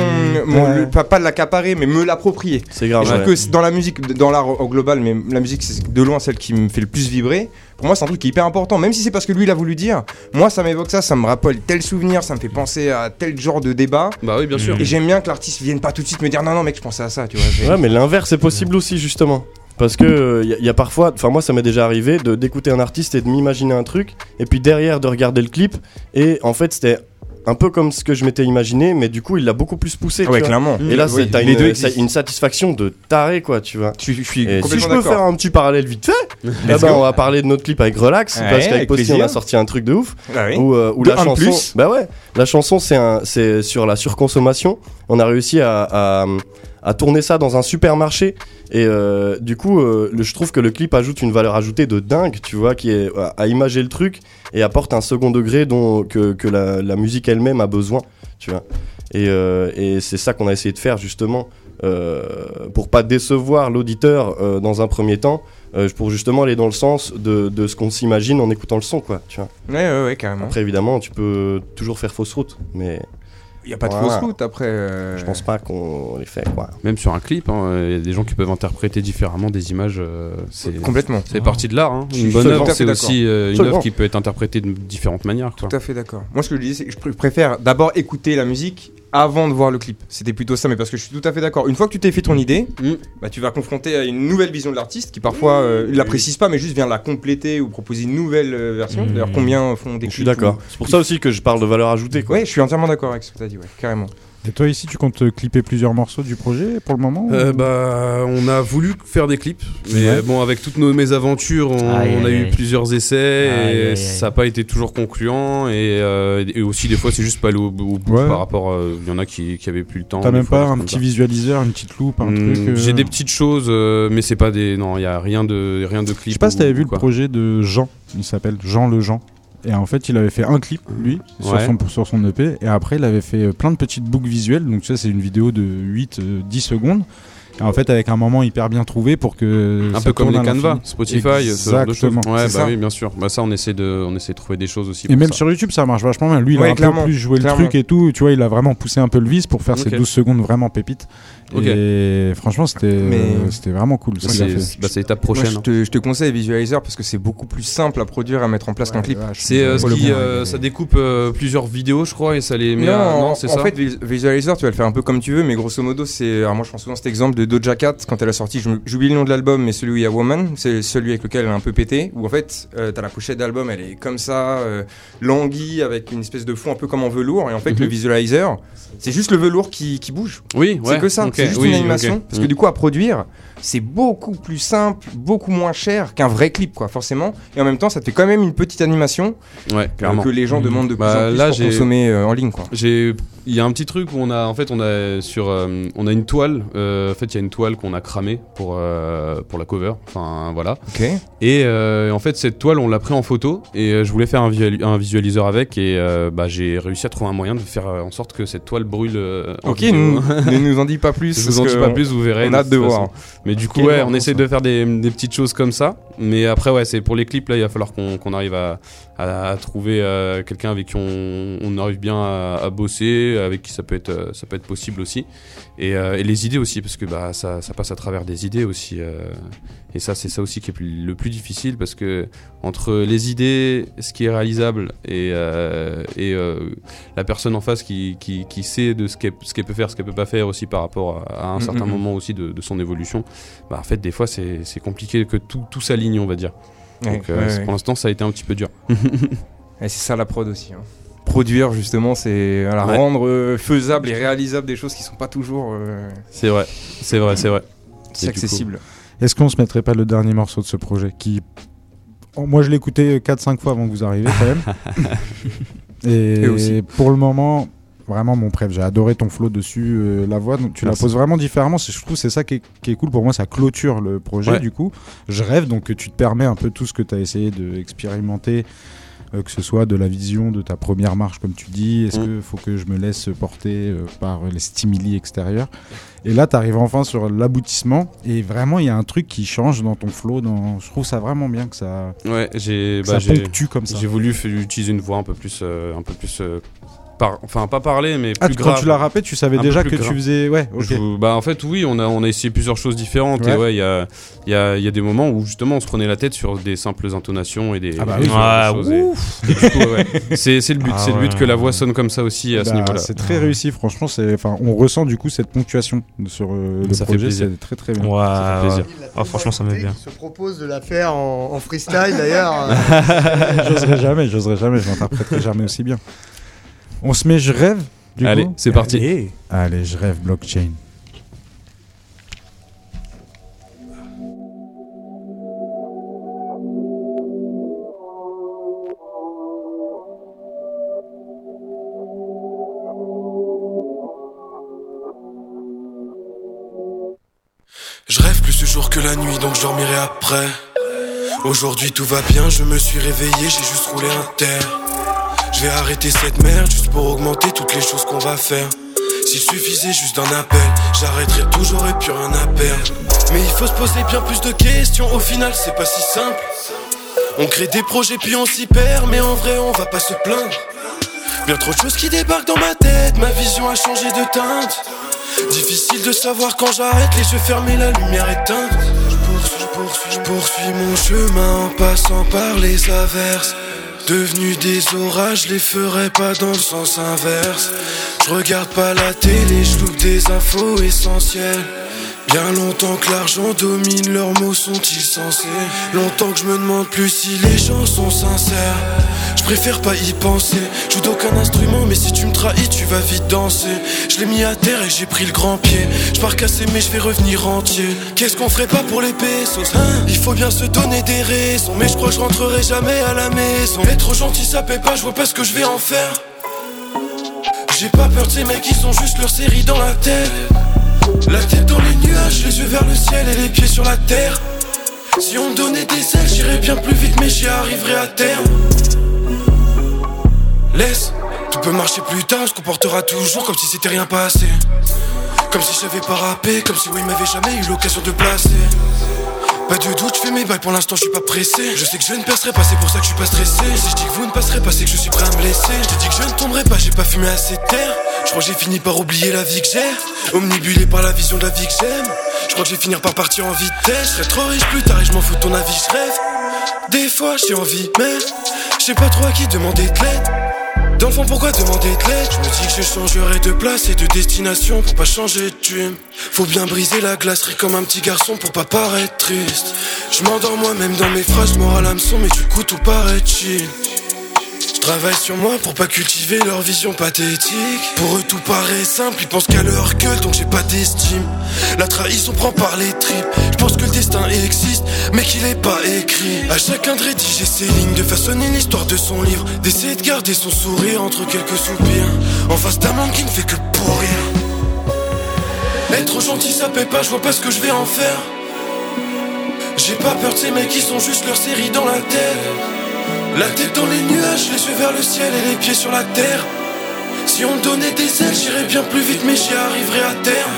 B: mon
C: Ouais.
B: le- pas, pas de l'accaparer, mais me l'approprier.
J: C'est
B: Et
J: grave.
B: je trouve
J: ouais.
B: que c'est dans la musique, dans l'art au global, mais la musique, c'est de loin celle qui me fait le plus vibrer. Pour moi, c'est un truc qui est hyper important, même si c'est parce que lui, il a voulu dire. Moi, ça m'évoque ça, ça me rappelle tel souvenir, ça me fait penser à tel genre de débat.
F: Bah oui, bien sûr.
B: Et j'aime bien que l'artiste vienne pas tout de suite me dire non, non, mec, je pensais à ça, tu vois. j'ai-
J: Ouais, mais l'inverse est possible aussi, justement. Parce que il y, y a parfois, enfin moi ça m'est déjà arrivé de d'écouter un artiste et de m'imaginer un truc, et puis derrière de regarder le clip, et en fait c'était un peu comme ce que je m'étais imaginé, mais du coup il l'a beaucoup plus poussé. tu
B: Ouais,
J: vois.
B: clairement.
J: Et là
B: Oui,
J: c'est- t'as
B: les
J: une,
B: deux
J: ça-
B: existent.
J: une satisfaction de taré, quoi, tu vois.
B: Je, je suis
J: Et si
B: complètement
J: je peux
B: d'accord.
J: faire un petit parallèle vite fait, eh
B: Let's
J: ben,
B: go.
J: on va parler de notre clip avec Relax,
B: Ouais,
J: parce qu'avec
B: avec
J: Posty on
B: plaisir.
J: a sorti un truc de ouf.
B: Ah oui.
J: Où, euh, où
B: De
J: la
B: un de
J: chanson,
B: plus.
J: bah ouais, la chanson c'est un, c'est sur la surconsommation. On a réussi à, à, à tourner ça dans un supermarché, et euh, du coup, euh, le, je trouve que le clip ajoute une valeur ajoutée de dingue, tu vois, qui est à, à imager le truc et apporte un second degré dont que, que la, la musique elle-même a besoin, tu vois. Et, euh, et c'est ça qu'on a essayé de faire justement. Euh, pour pas décevoir l'auditeur euh, dans un premier temps, euh, pour justement aller dans le sens de, de ce qu'on s'imagine en écoutant le son, quoi, tu vois.
B: Ouais, ouais, ouais, carrément.
J: Après évidemment tu peux toujours faire fausse route, mais
B: Il y a pas de
J: voilà.
B: fausse route après. euh,
J: je pense pas qu'on les fait, quoi.
F: Même sur un clip, hein, il y a des gens qui peuvent interpréter différemment des images. euh, c'est
B: Complètement.
F: c'est partie de l'art. Hein.
B: Je suis
F: Une bonne
B: absolument
F: œuvre, c'est
B: d'accord.
F: aussi euh, une
J: Absolument.
F: œuvre qui peut être interprétée de différentes manières. Quoi.
B: Tout à fait d'accord. Moi, ce que je disais, c'est que je pr- préfère d'abord écouter la musique avant de voir le clip. C'était plutôt ça, mais parce que je suis tout à fait d'accord. Une fois que tu t'es fait ton idée,
F: Mm.
B: bah, tu vas confronter à une nouvelle vision de l'artiste qui parfois euh, il la précise pas, mais juste vient la compléter ou proposer une nouvelle euh, version.
G: Mm.
B: D'ailleurs, combien font des
J: Je suis
B: clips
J: d'accord.
B: ou-
J: C'est pour ça aussi que je parle de valeur ajoutée, quoi.
B: Ouais, je suis entièrement d'accord avec ce que tu as dit, ouais, carrément.
C: Et toi ici, tu comptes clipper plusieurs morceaux du projet pour le moment
F: Euh,
C: ou-
F: bah, on a voulu faire des clips, mais
C: Ouais.
F: euh, bon, avec toutes nos mésaventures, on,
G: Aïe,
F: on a
G: aïe,
F: eu
G: aïe.
F: plusieurs essais
G: Aïe,
F: et
G: aïe, aïe.
F: ça n'a pas été toujours concluant. Et, euh, et aussi, des fois, c'est juste pas aller au, au bout
C: Ouais.
F: par rapport. euh, Il y en a qui, qui avaient plus le temps.
C: T'as
F: des
C: même
F: fois,
C: pas
F: des
C: un
F: trucs
C: petit
F: comme ça.
C: visualiseur, une petite loupe, un
F: Hmm,
C: truc euh,
F: J'ai des petites choses, euh, mais c'est pas des. Non, il y a rien de rien de clip.
C: Je sais pas si
F: ou-
C: t'avais vu
F: ou
C: le
F: quoi.
C: projet de Jean, il s'appelle Jean le Jean. Et en fait, il avait fait un clip, lui, sur,
F: Ouais.
C: son, sur son E P. Et après, il avait fait euh, plein de petites boucles visuelles. Donc, ça, c'est une vidéo de huit dix secondes. Et en fait, avec un moment hyper bien trouvé pour que.
F: Un
C: ça
F: peu comme
C: tourne
F: les
C: à
F: Canva,
C: l'infini.
F: Spotify, ce genre de choses.
C: Exactement.
F: Ouais,
B: C'est
F: bah
B: ça.
F: oui, bien sûr. Bah ça, on essaie de, on essaie de trouver des choses aussi.
C: Et
F: pour
C: même
F: ça.
C: sur YouTube, ça marche vachement bien. Lui, il
B: Ouais,
C: a un
B: clairement,
C: peu plus joué
B: clairement.
C: le truc et tout. Tu vois, il a vraiment poussé un peu le vis pour faire
F: Ok.
C: ces douze secondes vraiment pépites.
F: Ok.
C: Et franchement, c'était
B: Mais-
C: euh, c'était vraiment cool.
F: Bah,
C: ce qu'il a fait.
F: c'est bah, c'est l'étape
B: Moi,
F: prochaine.
B: je,
F: hein.
B: te, je te conseille Visualizer parce que c'est beaucoup plus simple à produire, à mettre en place qu'un clip.
F: C'est euh, ce
B: Pour le
F: qui,
B: coup,
F: euh,
B: ouais.
F: ça découpe euh, plusieurs vidéos, je crois, et ça les met.
B: Non,
F: à...
B: en,
F: non c'est
B: en
F: ça.
B: fait, Vis- Visualizer, tu vas le faire un peu comme tu veux, mais grosso modo, c'est. Alors, moi, je prends souvent cet exemple de Doja Cat quand elle a sorti. je me- J'oublie le nom de l'album, mais celui où il y a Woman, c'est celui avec lequel elle a un peu pété. Où en fait, euh, t'as la pochette d'album, elle est comme ça, euh, languie, avec une espèce de fond un peu comme en velours. Et en fait,
F: Mhm.
B: le Visualizer, c'est juste le velours qui, qui bouge.
F: Oui, ouais.
B: C'est que ça,
F: ok,
B: c'est juste
F: oui,
B: une animation.
F: ok.
B: Parce que
F: Mm.
B: du coup, à produire, c'est beaucoup plus simple, beaucoup moins cher qu'un vrai clip, quoi, forcément. Et en même temps, ça te fait quand même une petite animation
F: Ouais,
B: euh,
F: clairement.
B: que les gens demandent de plus
F: Bah,
B: en plus
F: là,
B: pour
F: j'ai-
B: consommer euh, en ligne, quoi.
F: J'ai, il y a un petit truc où on a, en fait, on a sur, euh, on a une toile. euh, en fait, il y a une toile qu'on a cramée pour euh, pour la cover. Enfin, voilà.
B: Ok.
F: Et euh, en fait, cette toile, on l'a pris en photo et euh, je voulais faire un, visual- un visualiseur avec et euh, bah, j'ai réussi à trouver un moyen de faire euh, en sorte que cette toile brûle. euh, en
B: Ok,
F: vidéo.
B: nous, ne nous en dis pas plus.
F: Je
B: parce
F: vous en dis
B: que
F: pas
B: on-
F: plus, vous verrez.
B: On a hâte de
F: toute
B: voir.
F: façon. Mais du coup,
B: Ok,
F: ouais,
B: bon,
F: on
B: bon,
F: essaie
B: ça.
F: de faire des, des petites choses comme ça. Mais après, ouais, c'est pour les clips là, il va falloir qu'on qu'on arrive à, à, à trouver euh, quelqu'un avec qui on, on arrive bien à, à bosser, avec qui ça peut être, euh, ça peut être possible aussi. Et, euh, et les idées aussi, parce que bah ça, ça passe à travers des idées aussi. euh, et ça, c'est ça aussi qui est plus- le plus difficile, parce que entre les idées, ce qui est réalisable, et, euh, et euh, la personne en face qui, qui, qui sait de ce qu'elle, ce qu'elle peut faire, ce qu'elle peut pas faire aussi par rapport à, à un
B: Mm,
F: certain
B: mm, mm.
F: moment aussi de, de son évolution, bah en fait des fois c'est, c'est compliqué que tout, tout s'aligne, on va dire.
B: Ouais,
F: Donc euh,
B: ouais,
F: c'est-
B: ouais.
F: pour l'instant ça a été un petit peu dur.
B: Et c'est ça la prod aussi. hein. Produire justement, c'est voilà,
F: Ouais.
B: rendre euh, faisable et réalisable des choses qui sont pas toujours euh,
F: C'est vrai, c'est vrai, c'est vrai.
B: si
F: Et du coup-
B: accessibles.
C: Est-ce qu'on se mettrait pas le dernier morceau de ce projet qui... Oh, moi, je l'ai écouté quatre cinq fois avant que vous arriviez quand même. Et
B: Et aussi.
C: pour le moment, vraiment mon préf. J'ai adoré ton flow dessus, euh, la voix. Donc tu Merci. La poses vraiment différemment. C'est, je trouve que c'est ça qui est, qui est cool pour moi. Ça clôture le projet. Ouais. Du coup, je rêve donc que tu te permets un peu tout ce que tu as essayé d'expérimenter. Euh, que ce soit de la vision de ta première marche, comme tu dis, est-ce mmh. qu'il faut que je me laisse porter euh, par les stimuli extérieurs. Et là, tu arrives enfin sur l'aboutissement, et vraiment, il y a un truc qui change dans ton flow. Dans... Je trouve ça vraiment bien que ça,
F: ouais, j'ai,
C: que
F: bah,
C: ça ponctue comme ça.
F: J'ai voulu f- utiliser une voix un peu plus... Euh, un peu plus euh... Par, enfin pas parler mais
C: ah,
F: plus
C: quand
F: grave.
C: Tu l'as rappé, tu savais déjà que grave. Tu faisais ouais ok.
F: Je, bah en fait oui on a on a essayé plusieurs choses différentes ouais. et ouais il y a il y a il y a des moments où justement on se prenait la tête sur des simples intonations et des
C: ah bah oui,
F: ah, choses et, et du coup ouais c'est c'est le but ah, c'est ouais. le but que la voix sonne comme ça aussi à
C: bah,
F: ce niveau-là.
C: C'est très réussi franchement c'est enfin on ressent du coup cette ponctuation sur euh, le
F: ça
C: projet
F: fait
C: c'est très très bien.
G: Ouais,
F: ça fait plaisir.
G: Oh, franchement ça me met bien.
D: Je propose de la faire en, en freestyle d'ailleurs.
C: J'oserais jamais j'oserais jamais je m'interpréterai jamais aussi bien. On se met je rêve du
F: Allez,
C: coup.
F: c'est parti.
C: Allez. Allez, je rêve blockchain.
I: Je rêve plus ce jour que la nuit, donc je dormirai après. Aujourd'hui tout va bien, je me suis réveillé, j'ai juste roulé un terre. Je vais arrêter cette merde juste pour augmenter toutes les choses qu'on va faire. S'il suffisait juste d'un appel, j'arrêterais tout, j'aurais plus rien à perdre. Mais il faut se poser bien plus de questions, au final c'est pas si simple. On crée des projets puis on s'y perd, mais en vrai on va pas se plaindre. Bien trop de choses qui débarquent dans ma tête, ma vision a changé de teinte. Difficile de savoir quand j'arrête, les yeux fermés, la lumière éteinte. Je poursuis, je poursuis, je poursuis mon chemin en passant par les averses. Devenus des orages, je les ferai pas dans le sens inverse. Je regarde pas la télé, je loupe des infos essentielles. Bien longtemps que l'argent domine, leurs mots sont-ils censés? Longtemps que je me demande plus si les gens sont sincères. Je préfère pas y penser, je joue d'aucun instrument, mais si tu me trahis, tu vas vite danser. Je l'ai mis à terre et j'ai pris le grand pied. Je pars casser mais je vais revenir entier. Qu'est-ce qu'on ferait pas pour les pesos, hein? Il faut bien se donner des raisons, mais je crois que je rentrerai jamais à la maison. Être gentil ça paie pas, je vois pas ce que je vais en faire. J'ai pas peur de ces mecs, ils ont juste leur série dans la tête. La tête dans les nuages, les yeux vers le ciel et les pieds sur la terre. Si on me donnait des ailes, j'irais bien plus vite mais j'y arriverai à terme. Laisse, tout peut marcher plus tard, on se comportera toujours comme si c'était rien passé. Comme si j'avais pas rappé, comme si oui m'avait jamais eu l'occasion de placer. Pas de doute, je fais mes bails, pour l'instant je suis pas pressé. Je sais que je ne passerai pas, c'est pour ça que je suis pas stressé. Si je dis que vous ne passerez pas, c'est que je suis prêt à me laisser. Je te dis que je ne tomberai pas, j'ai pas fumé assez de terre. Je crois que j'ai fini par oublier la vie que j'ai. Omnibulé par la vision de la vie que j'aime. Je crois que je vais finir par partir en vitesse. Je serai trop riche plus tard et je m'en fous de ton avis, je rêve. Des fois j'ai envie, mais je sais pas trop à qui demander de l'aide. D'enfant pourquoi demander de l'aide? Je me dis que je changerai de place et de destination pour pas changer de thune. Faut bien briser la glacerie comme un petit garçon pour pas paraître triste. Je m'endors moi-même dans mes phrases, je mords à l'hameçon mais du coup tout paraît chill. Je travaille sur moi pour pas cultiver leur vision pathétique. Pour eux tout paraît simple, ils pensent qu'à leur gueule donc j'ai pas d'estime. La trahison prend par les tripes. Je pense que le destin existe mais qu'il est pas écrit. À chacun de rédiger ses lignes, de façonner l'histoire de son livre, d'essayer de garder son sourire entre quelques soupirs. En face d'un monde qui ne fait que pourrir. Être gentil ça paie pas, je vois pas ce que je vais en faire. J'ai pas peur de ces mecs qui sont juste leur série dans la tête. La tête dans les nuages, les yeux vers le ciel et les pieds sur la terre. Si on me donnait des ailes, j'irais bien plus vite mais j'y arriverai à terme.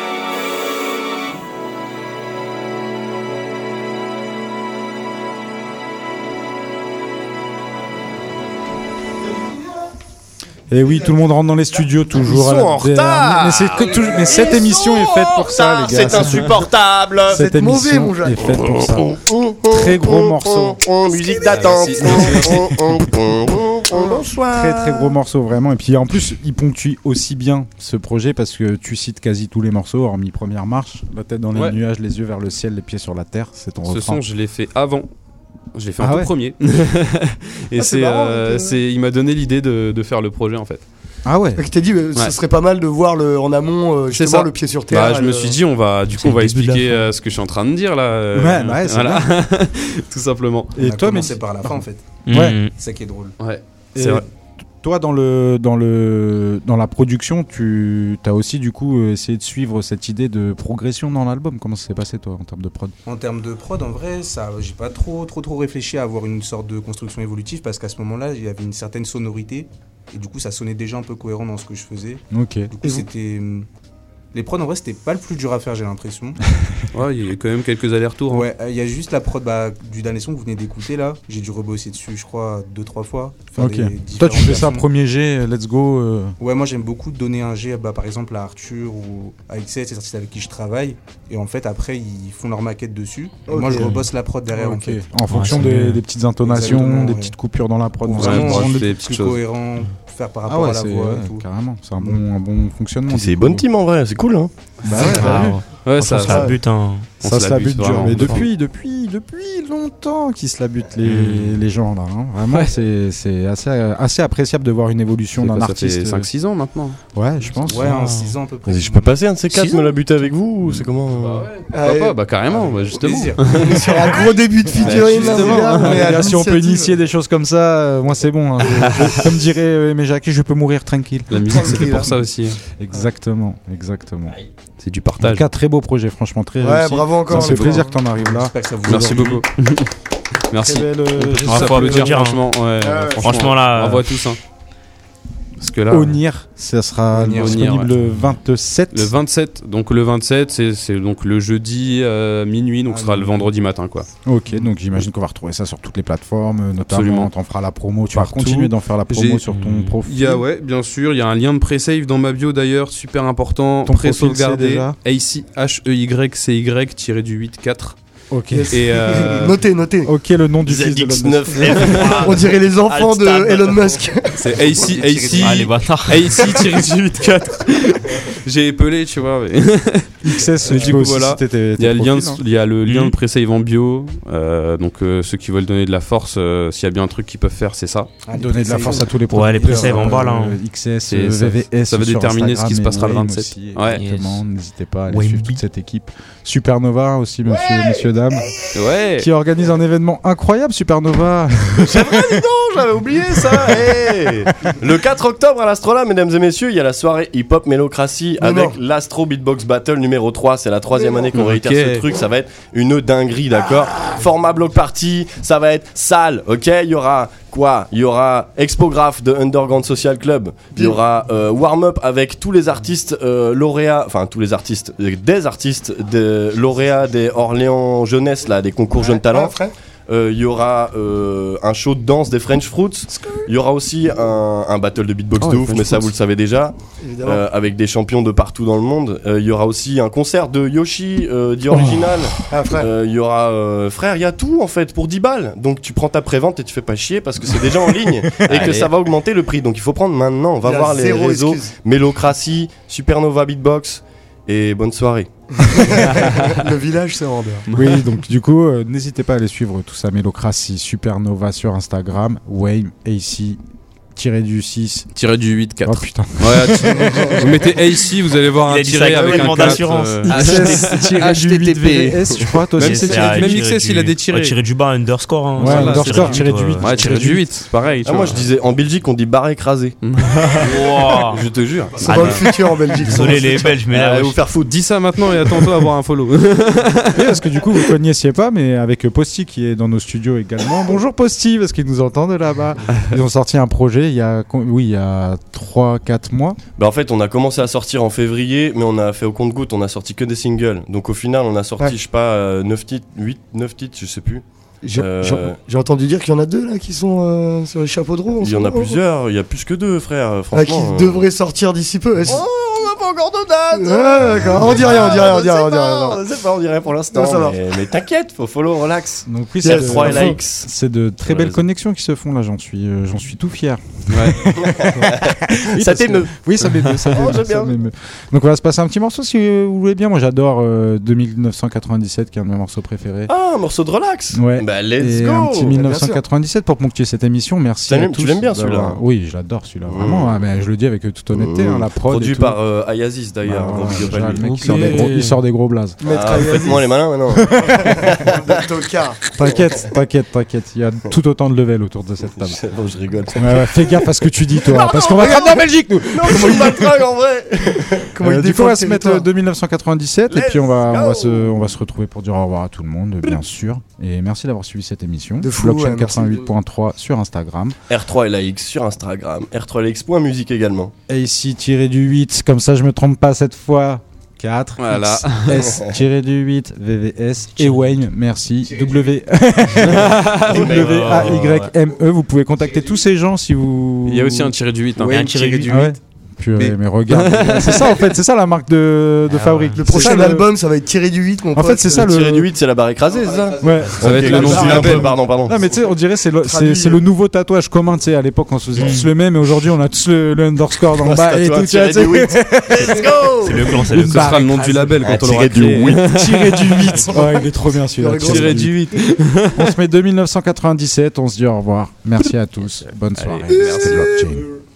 C: Et oui, tout le monde rentre dans les studios toujours.
J: Ils sont en retard.
C: Mais, c'est que tout... mais cette émission est faite pour ça, les gars.
J: C'est insupportable.
C: Cette
D: C'est mauvais,
C: émission
D: mon jeune.
C: est faite pour ça. Très gros morceau.
J: Musique d'attente. Bonsoir.
C: Très très gros morceau vraiment. Et puis en plus, il ponctue aussi bien ce projet parce que tu cites quasi tous les morceaux, hormis Première Marche, la tête dans les
F: Ouais.
C: nuages, les yeux vers le ciel, les pieds sur la terre. C'est ton
F: Ce
C: refrain.
F: son, je l'ai fait avant. Je l'ai fait
C: Ah
F: en tout
C: ouais.
F: premier. Et
D: Ah, c'est
F: c'est,
D: marrant,
F: euh,
D: donc, euh,
F: c'est, il m'a donné l'idée de, de faire le projet en fait.
C: Ah ouais.
D: Je t'ai dit, euh, ce
F: Ouais.
D: serait pas mal de voir le, en amont, euh,
F: C'est
D: justement,
F: ça.
D: le pied sur terre.
F: Bah, je
D: le-
F: me suis dit, on va, du coup,
G: C'est
F: on va
G: le début de la
F: expliquer
G: fin.
F: euh, ce que je suis en train de dire là. euh,
C: Ouais, bah ouais, c'est
F: voilà. Tout simplement.
C: Et
E: on a
C: toi, mais
E: commencé par la fin en fait.
C: Ouais.
G: Mmh.
E: C'est ça qui est drôle.
F: Ouais.
C: Et
F: C'est vrai.
C: Toi, dans, le, dans, le, dans la production, tu as aussi du coup essayé de suivre cette idée de progression dans l'album. Comment ça s'est passé toi en termes de prod?
E: En termes de prod, en vrai, ça, j'ai pas trop, trop, trop réfléchi à avoir une sorte de construction évolutive parce qu'à ce moment-là, il y avait une certaine sonorité et du coup, ça sonnait déjà un peu cohérent dans ce que je faisais.
C: Ok.
E: Du coup, c'était... Les prods, en vrai, c'était pas le plus dur à faire, j'ai l'impression.
F: Ouais, il y a quand même quelques allers-retours. Hein.
E: Ouais, il y a juste la prod bah, du dernier son que vous venez d'écouter là. J'ai dû rebosser dessus, je crois, deux, trois fois.
C: Ok. Toi, tu fais ça premier G, let's go. Euh...
E: Ouais, moi j'aime beaucoup donner un G, bah, par exemple à Arthur ou à X S, c'est artistes avec qui je travaille. Et en fait, après, ils font leur maquette dessus. Et okay. moi, je rebosse la prod derrière.
C: Okay.
E: En, fait.
C: en fonction ouais, des, des petites intonations, Exactement, des ouais. petites coupures dans la prod.
E: Pour vraiment ouais, rendre le plus cohérent, faire par rapport
C: ah ouais,
E: à la voix.
C: Ouais,
E: et tout.
C: Carrément, c'est un bon, un bon fonctionnement.
J: C'est une bonne team en vrai, c'est cool. Hein.
C: Bah ouais,
G: ah,
C: ouais.
G: ouais ça, ça, ça bute hein.
C: Ça se la bute dur, mais depuis, depuis, depuis longtemps qu'ils se la butent les, mmh. les gens là. Hein. Vraiment, ouais. c'est, c'est assez, assez appréciable de voir une évolution d'un artiste.
F: Ça fait cinq six ans maintenant.
C: Ouais, je pense.
E: Ouais, en six ans à peu près.
J: Vas-y, je peux passer un de ces quatre me la buter avec vous ou c'est comment
F: Bah ouais. Pourquoi ah, pas Bah carrément, bah, justement.
D: C'est un gros début de featuring.
C: Bah, si on peut initier des choses comme ça, moi c'est bon. Hein. je, comme dirait Aimé Jacquet, je peux mourir tranquille.
F: La musique, c'était pour ça aussi.
C: Exactement, exactement.
F: C'est du partage.
C: En tout cas, très beau projet, franchement, très
D: ouais,
C: réussi.
D: bravo encore.
C: Ça me fait plaisir que t'en arrives là.
F: Merci beaucoup. Merci.
C: Belle, euh,
F: ça faut le dire, franchement. Ouais, ouais, franchement, franchement là. Bravo à tous. Hein. Parce que là,
C: Onir, ça sera Onir, disponible ouais. le vingt-sept.
F: Le vingt-sept, donc le vingt-sept, c'est, c'est donc le jeudi euh, minuit, donc ah, ce sera le vendredi matin, quoi.
C: Ok, donc j'imagine qu'on va retrouver ça sur toutes les plateformes, notamment.
F: Absolument.
C: T'en feras la promo, tu Partout. vas continuer d'en faire la promo J'ai... sur ton profil.
F: Il y a, ouais, bien sûr, il y a un lien de pré-save dans ma bio d'ailleurs, super important.
C: Ton
F: pré-sauvegardé. A C H E Y C Y tiré du huit quatre.
C: Ok.
F: Et euh...
D: notez, notez.
C: Ok, le nom du fils de Elon Musk.
D: On dirait les enfants de Elon Musk.
F: C'est A C, A C,
G: ah, les bâtards.
F: A C tiré du huit quatre. J'ai épelé, tu vois. Mais...
C: X S,
F: du coup,
C: aussi,
F: voilà.
C: Si t'étais,
F: il, y a
C: profil,
F: lien,
C: hein.
F: il y a le lien
C: mmh.
F: de pré-save en bio. Euh, donc, euh, ceux qui veulent donner de la force, euh, s'il y a bien un truc qu'ils peuvent faire, c'est ça.
C: Ah, donner de la force à tous les produits.
G: Ouais, les pré-save en bas, là. Hein.
C: X S, V V S.
F: Ça va déterminer ce qui se passera le vingt-sept.
C: Aussi, ouais. Exactement.
G: Yes.
C: N'hésitez pas à aller suivre toute cette équipe. Supernova aussi, monsieur,
D: ouais.
C: messieurs, dames.
F: Ouais.
C: Qui organise un événement incroyable, Supernova.
J: C'est vrai, dis donc, j'avais oublié ça. Hey. Le quatre octobre à l'Astrola, mesdames et messieurs, il y a la soirée hip-hop Mélocratie mais avec non. l'Astro Beatbox Battle numéro trois. C'est la troisième année qu'on réitère okay. ce truc. Ça va être une dinguerie, d'accord. Format block party, ça va être sale, ok. Il y aura quoi? Il y aura Expograph de Underground Social Club. Il y aura euh, warm-up avec tous les artistes euh, lauréats, enfin tous les artistes, des artistes de lauréats des Orléans Jeunesse, là, des concours ouais, Jeunes Talents. Il ouais, euh, y aura euh, un show de danse des French Fruits. Il y aura aussi un, un battle de beatbox oh, de ouf, French mais ça Fruits. Vous le savez déjà, euh, avec des champions de partout dans le monde. Il euh, y aura aussi un concert de Yoshi, euh, The Original. Il oh. ah, euh, y aura euh, frère, il y a tout en fait pour dix balles. Donc tu prends ta prévente et tu fais pas chier parce que c'est déjà en ligne et que ça va augmenter le prix. Donc il faut prendre maintenant. On va voir les réseaux Mélocratie, Supernova Beatbox. Et bonne soirée.
D: Le village c'est en dehors.
C: Oui, donc du coup, euh, n'hésitez pas à aller suivre tout ça, Mélocratie, Supernova sur Instagram, Wayne, A C, tiré du six.
F: Tiré du huit quatre.
C: Oh putain.
F: Ouais, tu, vous mettez A C, vous allez voir un tiré avec un quatre.
G: Euh...
C: Tiré du huit V S, je crois, toi aussi.
F: Même X S, il a des tirés.
G: Tiré du bas, underscore. Hein.
C: Ouais, voilà, underscore, tiré du huit.
F: Ouais, tiré du huit, pareil.
J: Ah, moi, je disais, en Belgique, on dit barre écrasée.
F: Je te jure.
D: C'est dans le futur en Belgique.
G: Désolé, les Belges, mais là.
F: Allez vous faire foutre. Dis ça maintenant et attends-toi à avoir un follow.
C: Parce que du coup, vous ne connaissiez pas, mais avec Posty qui est dans nos studios également. Bonjour Posty, parce qu'il nous entend de là-bas. Ils ont sorti un projet il y a. Oui, il y a trois quatre mois.
J: Bah en fait on a commencé à sortir en février, mais on a fait au compte-gouttes, on a sorti que des singles. Donc au final on a sorti ouais. je sais pas euh, neuf titres, huit, neuf titres, je sais plus.
D: J'ai, euh... j'ai, j'ai entendu dire qu'il y en a deux là qui sont euh, sur les chapeaux de roue.
J: Il y en a plusieurs, il y a plus que deux frère, franchement. Ah,
D: qui
J: euh...
D: devraient sortir d'ici peu.
J: Oh, on n'a pas encore de date.
D: Ouais, d'accord. On dit rien, on dit rien, on dit rien, on dit rien.
J: On sait pas, on dirait pour l'instant. Non, mais, mais t'inquiète, faut follow, relax.
C: Donc oui,
J: c'est trois likes.
C: C'est de très belles connexions qui se font là, j'en suis, euh, j'en suis tout fier.
F: Ouais.
J: Oui, ça t'émeut.
C: Oui, ça m'émeut. Ça m'émeut, oh, ça m'émeut. Donc on va se passer un petit morceau si vous voulez bien. Moi j'adore euh, dix-neuf cent quatre-vingt-dix-sept qui est un de mes morceaux préférés.
J: Ah, un morceau de relax.
C: Ouais.
J: Bah let's
C: et
J: go.
C: Un petit dix-neuf cent quatre-vingt-dix-sept pour ponctuer cette émission. Merci.
J: Tu
C: à tous.
J: Tu l'aimes bien celui-là?
C: Oui, je l'adore celui-là. Mmh. Vraiment, hein, mais je le dis avec toute honnêteté. Mmh. Hein, la prod.
J: Produit par euh, Ayazis d'ailleurs
C: Ah,
J: en
C: ouais,
J: vidéo
C: déjà,
J: pas
C: le mec, il sort des gros- il sort des gros blazes.
J: Ah, faites-moi les malins maintenant.
C: T'inquiète, t'inquiète, t'inquiète. Il y a tout autant de level autour de cette table.
J: Bon, je rigole.
C: Ouais, ouais, fais gaffe à ce que tu dis, toi.
J: Non,
C: parce
J: non,
C: qu'on va te
J: regarde,
C: ramener en Belgique, nous.
J: Non, je suis pas trague en vrai.
C: Comment
J: il
C: du coup, on va se
J: défend le
C: mettre
J: territoire.
C: euh, de mille neuf cent quatre-vingt-dix-sept et
J: Let's
C: puis on va, on,
J: go.
C: va se, on va se retrouver pour dire au revoir à tout le monde, bien sûr. Et merci d'avoir suivi cette émission.
J: De fou,
C: Blockchain
J: ouais, merci.
C: quatre-vingt-huit point trois sur Instagram.
J: R trois L A X sur Instagram, R trois L A X point musique également.
C: Et ici, tiré du huit, comme ça je me trompe pas cette fois. quatre,
F: Voilà.
C: S, tiré du huit, V V S, et Wayne, merci. W W A Y M E, vous pouvez contacter tous ces gens si vous.
F: Il y a aussi un tiré du huit. Hein.
G: Ouais, un tiré du
C: Ah ouais. Purée, mais regarde, c'est ça en fait, c'est ça la marque de, de
G: Ah
C: fabrique.
D: Le
C: C'est
D: prochain
C: ça, le-
D: album, ça va être tiré du huit, mon
C: En
D: pote.
C: fait, c'est ça le.
J: Tiré du huit, c'est la barre écrasée, c'est ça
C: Ouais.
F: Ça va être le nom du label.
J: Pardon, pardon.
C: Non mais tu sais, on dirait c'est le, c'est,
D: Traduit.
C: c'est le nouveau tatouage commun. Tu sais, à l'époque on se faisait tous le même, et aujourd'hui on a tous le, le underscore dans le
J: Ouais,
C: bas
J: c'est
C: et
J: tatouage
C: tout. Tu vois,
J: tiré
C: tu
J: du
C: sais.
J: huit. Let's go.
G: C'est le clan, c'est
C: Une
G: le
F: Ce
G: clan.
F: sera le nom du label
J: Ah,
F: quand on l'aura
J: tiré du
F: créé.
J: huit.
C: Tiré du huit. Ouais, il est trop bien celui-là.
F: Tiré du huit.
C: On se met deux mille neuf cent quatre-vingt-dix-sept. On se dit au revoir. Merci à tous. Bonne soirée.
F: Allez, merci.
C: C'était Blockchain.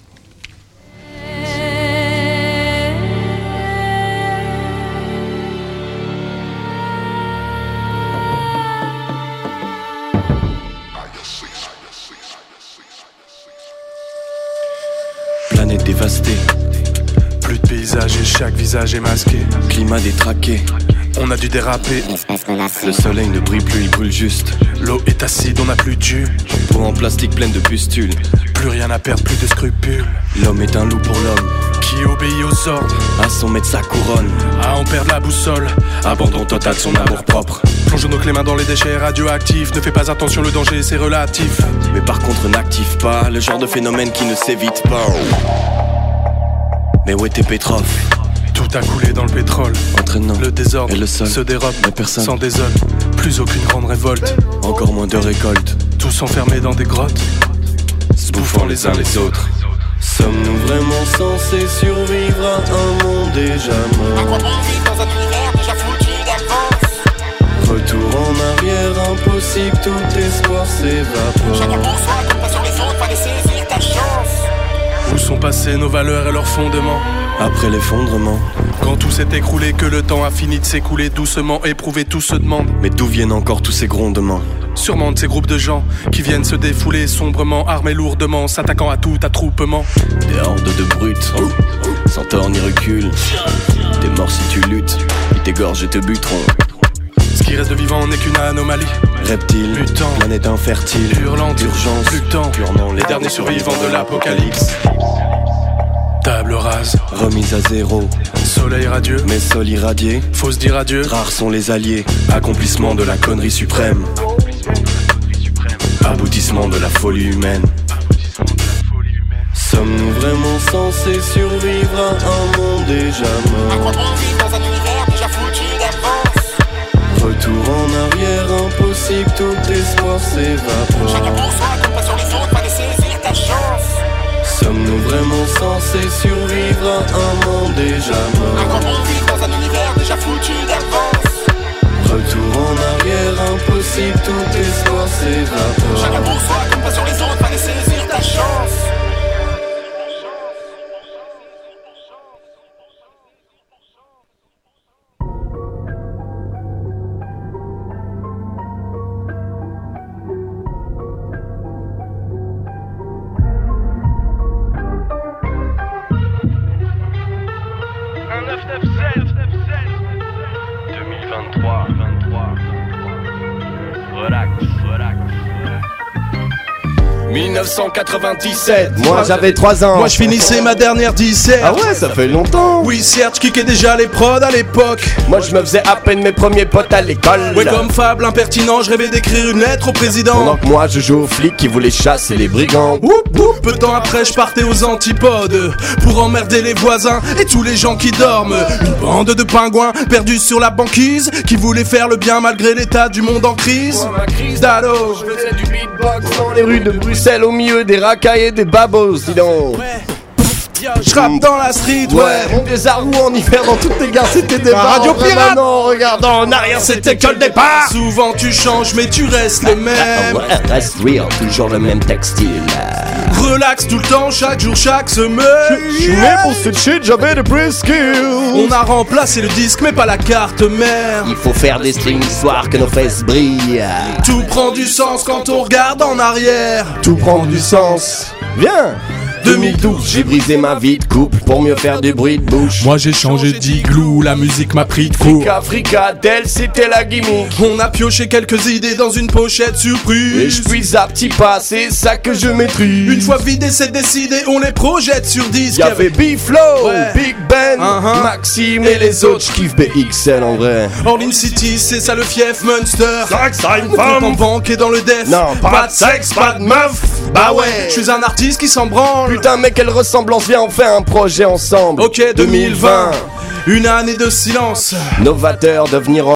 K: Planète dévastée,
H: Plus de paysage et chaque visage est masqué.
K: climat détraqué.
H: On a dû déraper.
K: Le soleil ne brille plus, il brûle juste.
H: L'eau est acide, on n'a plus de jus.
K: Peau en plastique pleine de pustules.
H: Plus rien à perdre, plus de scrupules.
K: L'homme est un loup pour l'homme.
H: Qui obéit aux ordres,
K: À son maître sa couronne.
H: à en perdre la boussole.
K: Abandon total de son amour propre.
H: Plongeons nos clés mains dans les déchets radioactifs. Ne fais pas attention, le danger c'est relatif.
K: Mais par contre n'active pas le genre de phénomène qui ne s'évite pas. Mais où était Petrov?
H: Tout a coulé dans le pétrole.
K: Entraînant
H: Le désordre
K: et le sol.
H: se dérobe.
K: Mais personne.
H: S'en désole. Plus aucune grande révolte.
K: Encore moins de récoltes.
H: Tous enfermés dans des grottes.
K: Se bouffant les uns les autres. Sommes-nous vraiment censés survivre à un monde déjà mort? Retour en arrière impossible, tout espoir s'évapore.
H: Où sont passées nos valeurs et leurs fondements?
K: Après l'effondrement,
H: Quand tout s'est écroulé, que le temps a fini de s'écouler doucement, éprouvé, tout se demande.
K: mais d'où viennent encore tous ces grondements?
H: Sûrement de ces groupes de gens qui viennent se défouler sombrement, armés lourdement, s'attaquant à tout attroupement.
K: Des hordes de brutes, sans tort ni recul. T'es mort si tu luttes, ils t'égorgent et te buteront.
H: Ce qui reste de vivant n'est qu'une anomalie.
K: Reptiles,
H: Mutant,
K: planète infertile,
H: hurlante,
K: urgence,
H: plus de temps,
K: purement les
H: les derniers survivants de l'apocalypse. Table rase,
K: remise à zéro,
H: soleil radieux,
K: mais sol irradié.
H: faut se dire adieu.
K: Rares sont les alliés, accomplissement de la connerie suprême. Aboutissement de la folie humaine. Sommes-nous vraiment censés survivre à un monde déjà mort? Retour en arrière impossible, tout espoir s'évapore. Sommes-nous vraiment censés survivre à un monde déjà mort? Retour en arrière impossible, tout espoir s'évapore.
H: deux mille vingt-trois, vingt-trois. Relax, relax.
K: dix-neuf cent quatre-vingt-dix-sept.
J: Moi j'avais trois ans.
H: Moi je finissais ma dernière dissert.
J: Ah ouais, ça fait longtemps.
H: Oui, certes, je kickais déjà les prods à l'époque.
J: Moi je me faisais à peine mes premiers potes à l'école.
H: Ouais, comme Fable impertinent, je rêvais d'écrire une lettre au président.
J: Pendant que moi je joue aux flics qui voulaient chasser les brigands.
H: Oup, oup, peu de temps après, je partais aux antipodes pour emmerder les voisins et tous les gens qui dorment. Une bande de pingouins perdus sur la banquise qui voulaient faire le bien malgré l'état du monde en crise. D'ado,
J: Je faisais du beatbox dans les rues de Bruxelles au milieu des racailles et des babos, dis donc.
H: J'rappe dans la street,
J: Ouais,
H: ouais.
J: on des arous en hiver dans toutes les gares, c'était des
H: La
J: bars.
H: radio
J: Enfin,
H: pirate.
J: maintenant, regardant en arrière, c'était que le départ.
H: Souvent tu changes mais tu restes le même.
J: Ouais, reste real, toujours le même textile.
H: Relax tout le temps, chaque jour, chaque semaine.
J: Je suis né pour cette shit, j'avais des pre-skills.
H: On a remplacé le disque mais pas la carte mère.
J: Il faut faire des strings histoire que nos fesses brillent.
H: Tout prend du sens quand on regarde en arrière.
J: Tout prend du sens. Viens. deux mille douze, j'ai brisé ma vie de couple pour mieux faire du bruit de bouche.
H: Moi j'ai changé d'igloo, la musique m'a pris de court.
J: Frika, fricadelle, c'était la gimmick.
H: On a pioché quelques idées dans une pochette surprise.
J: Et je puis à petits pas, c'est ça que je maîtrise.
H: Une fois vidé, c'est décidé, on les projette sur disque.
J: Y'avait B-Flow,
H: Ouais.
J: Big Ben,
H: Uh-huh.
J: Maxime et les autres. J'kiffe B X L en vrai.
H: Orleans City, c'est ça le fief Munster.
J: Sex, time,
H: On compte en banque et dans le def.
J: Non, pas de sexe, pas de meuf.
H: Bah ouais, je suis un artiste qui s'en branle.
J: Putain mec, quelle ressemblance, viens on fait un projet ensemble.
H: Ok, deux mille vingt, une année de silence.
J: Novateur, devenir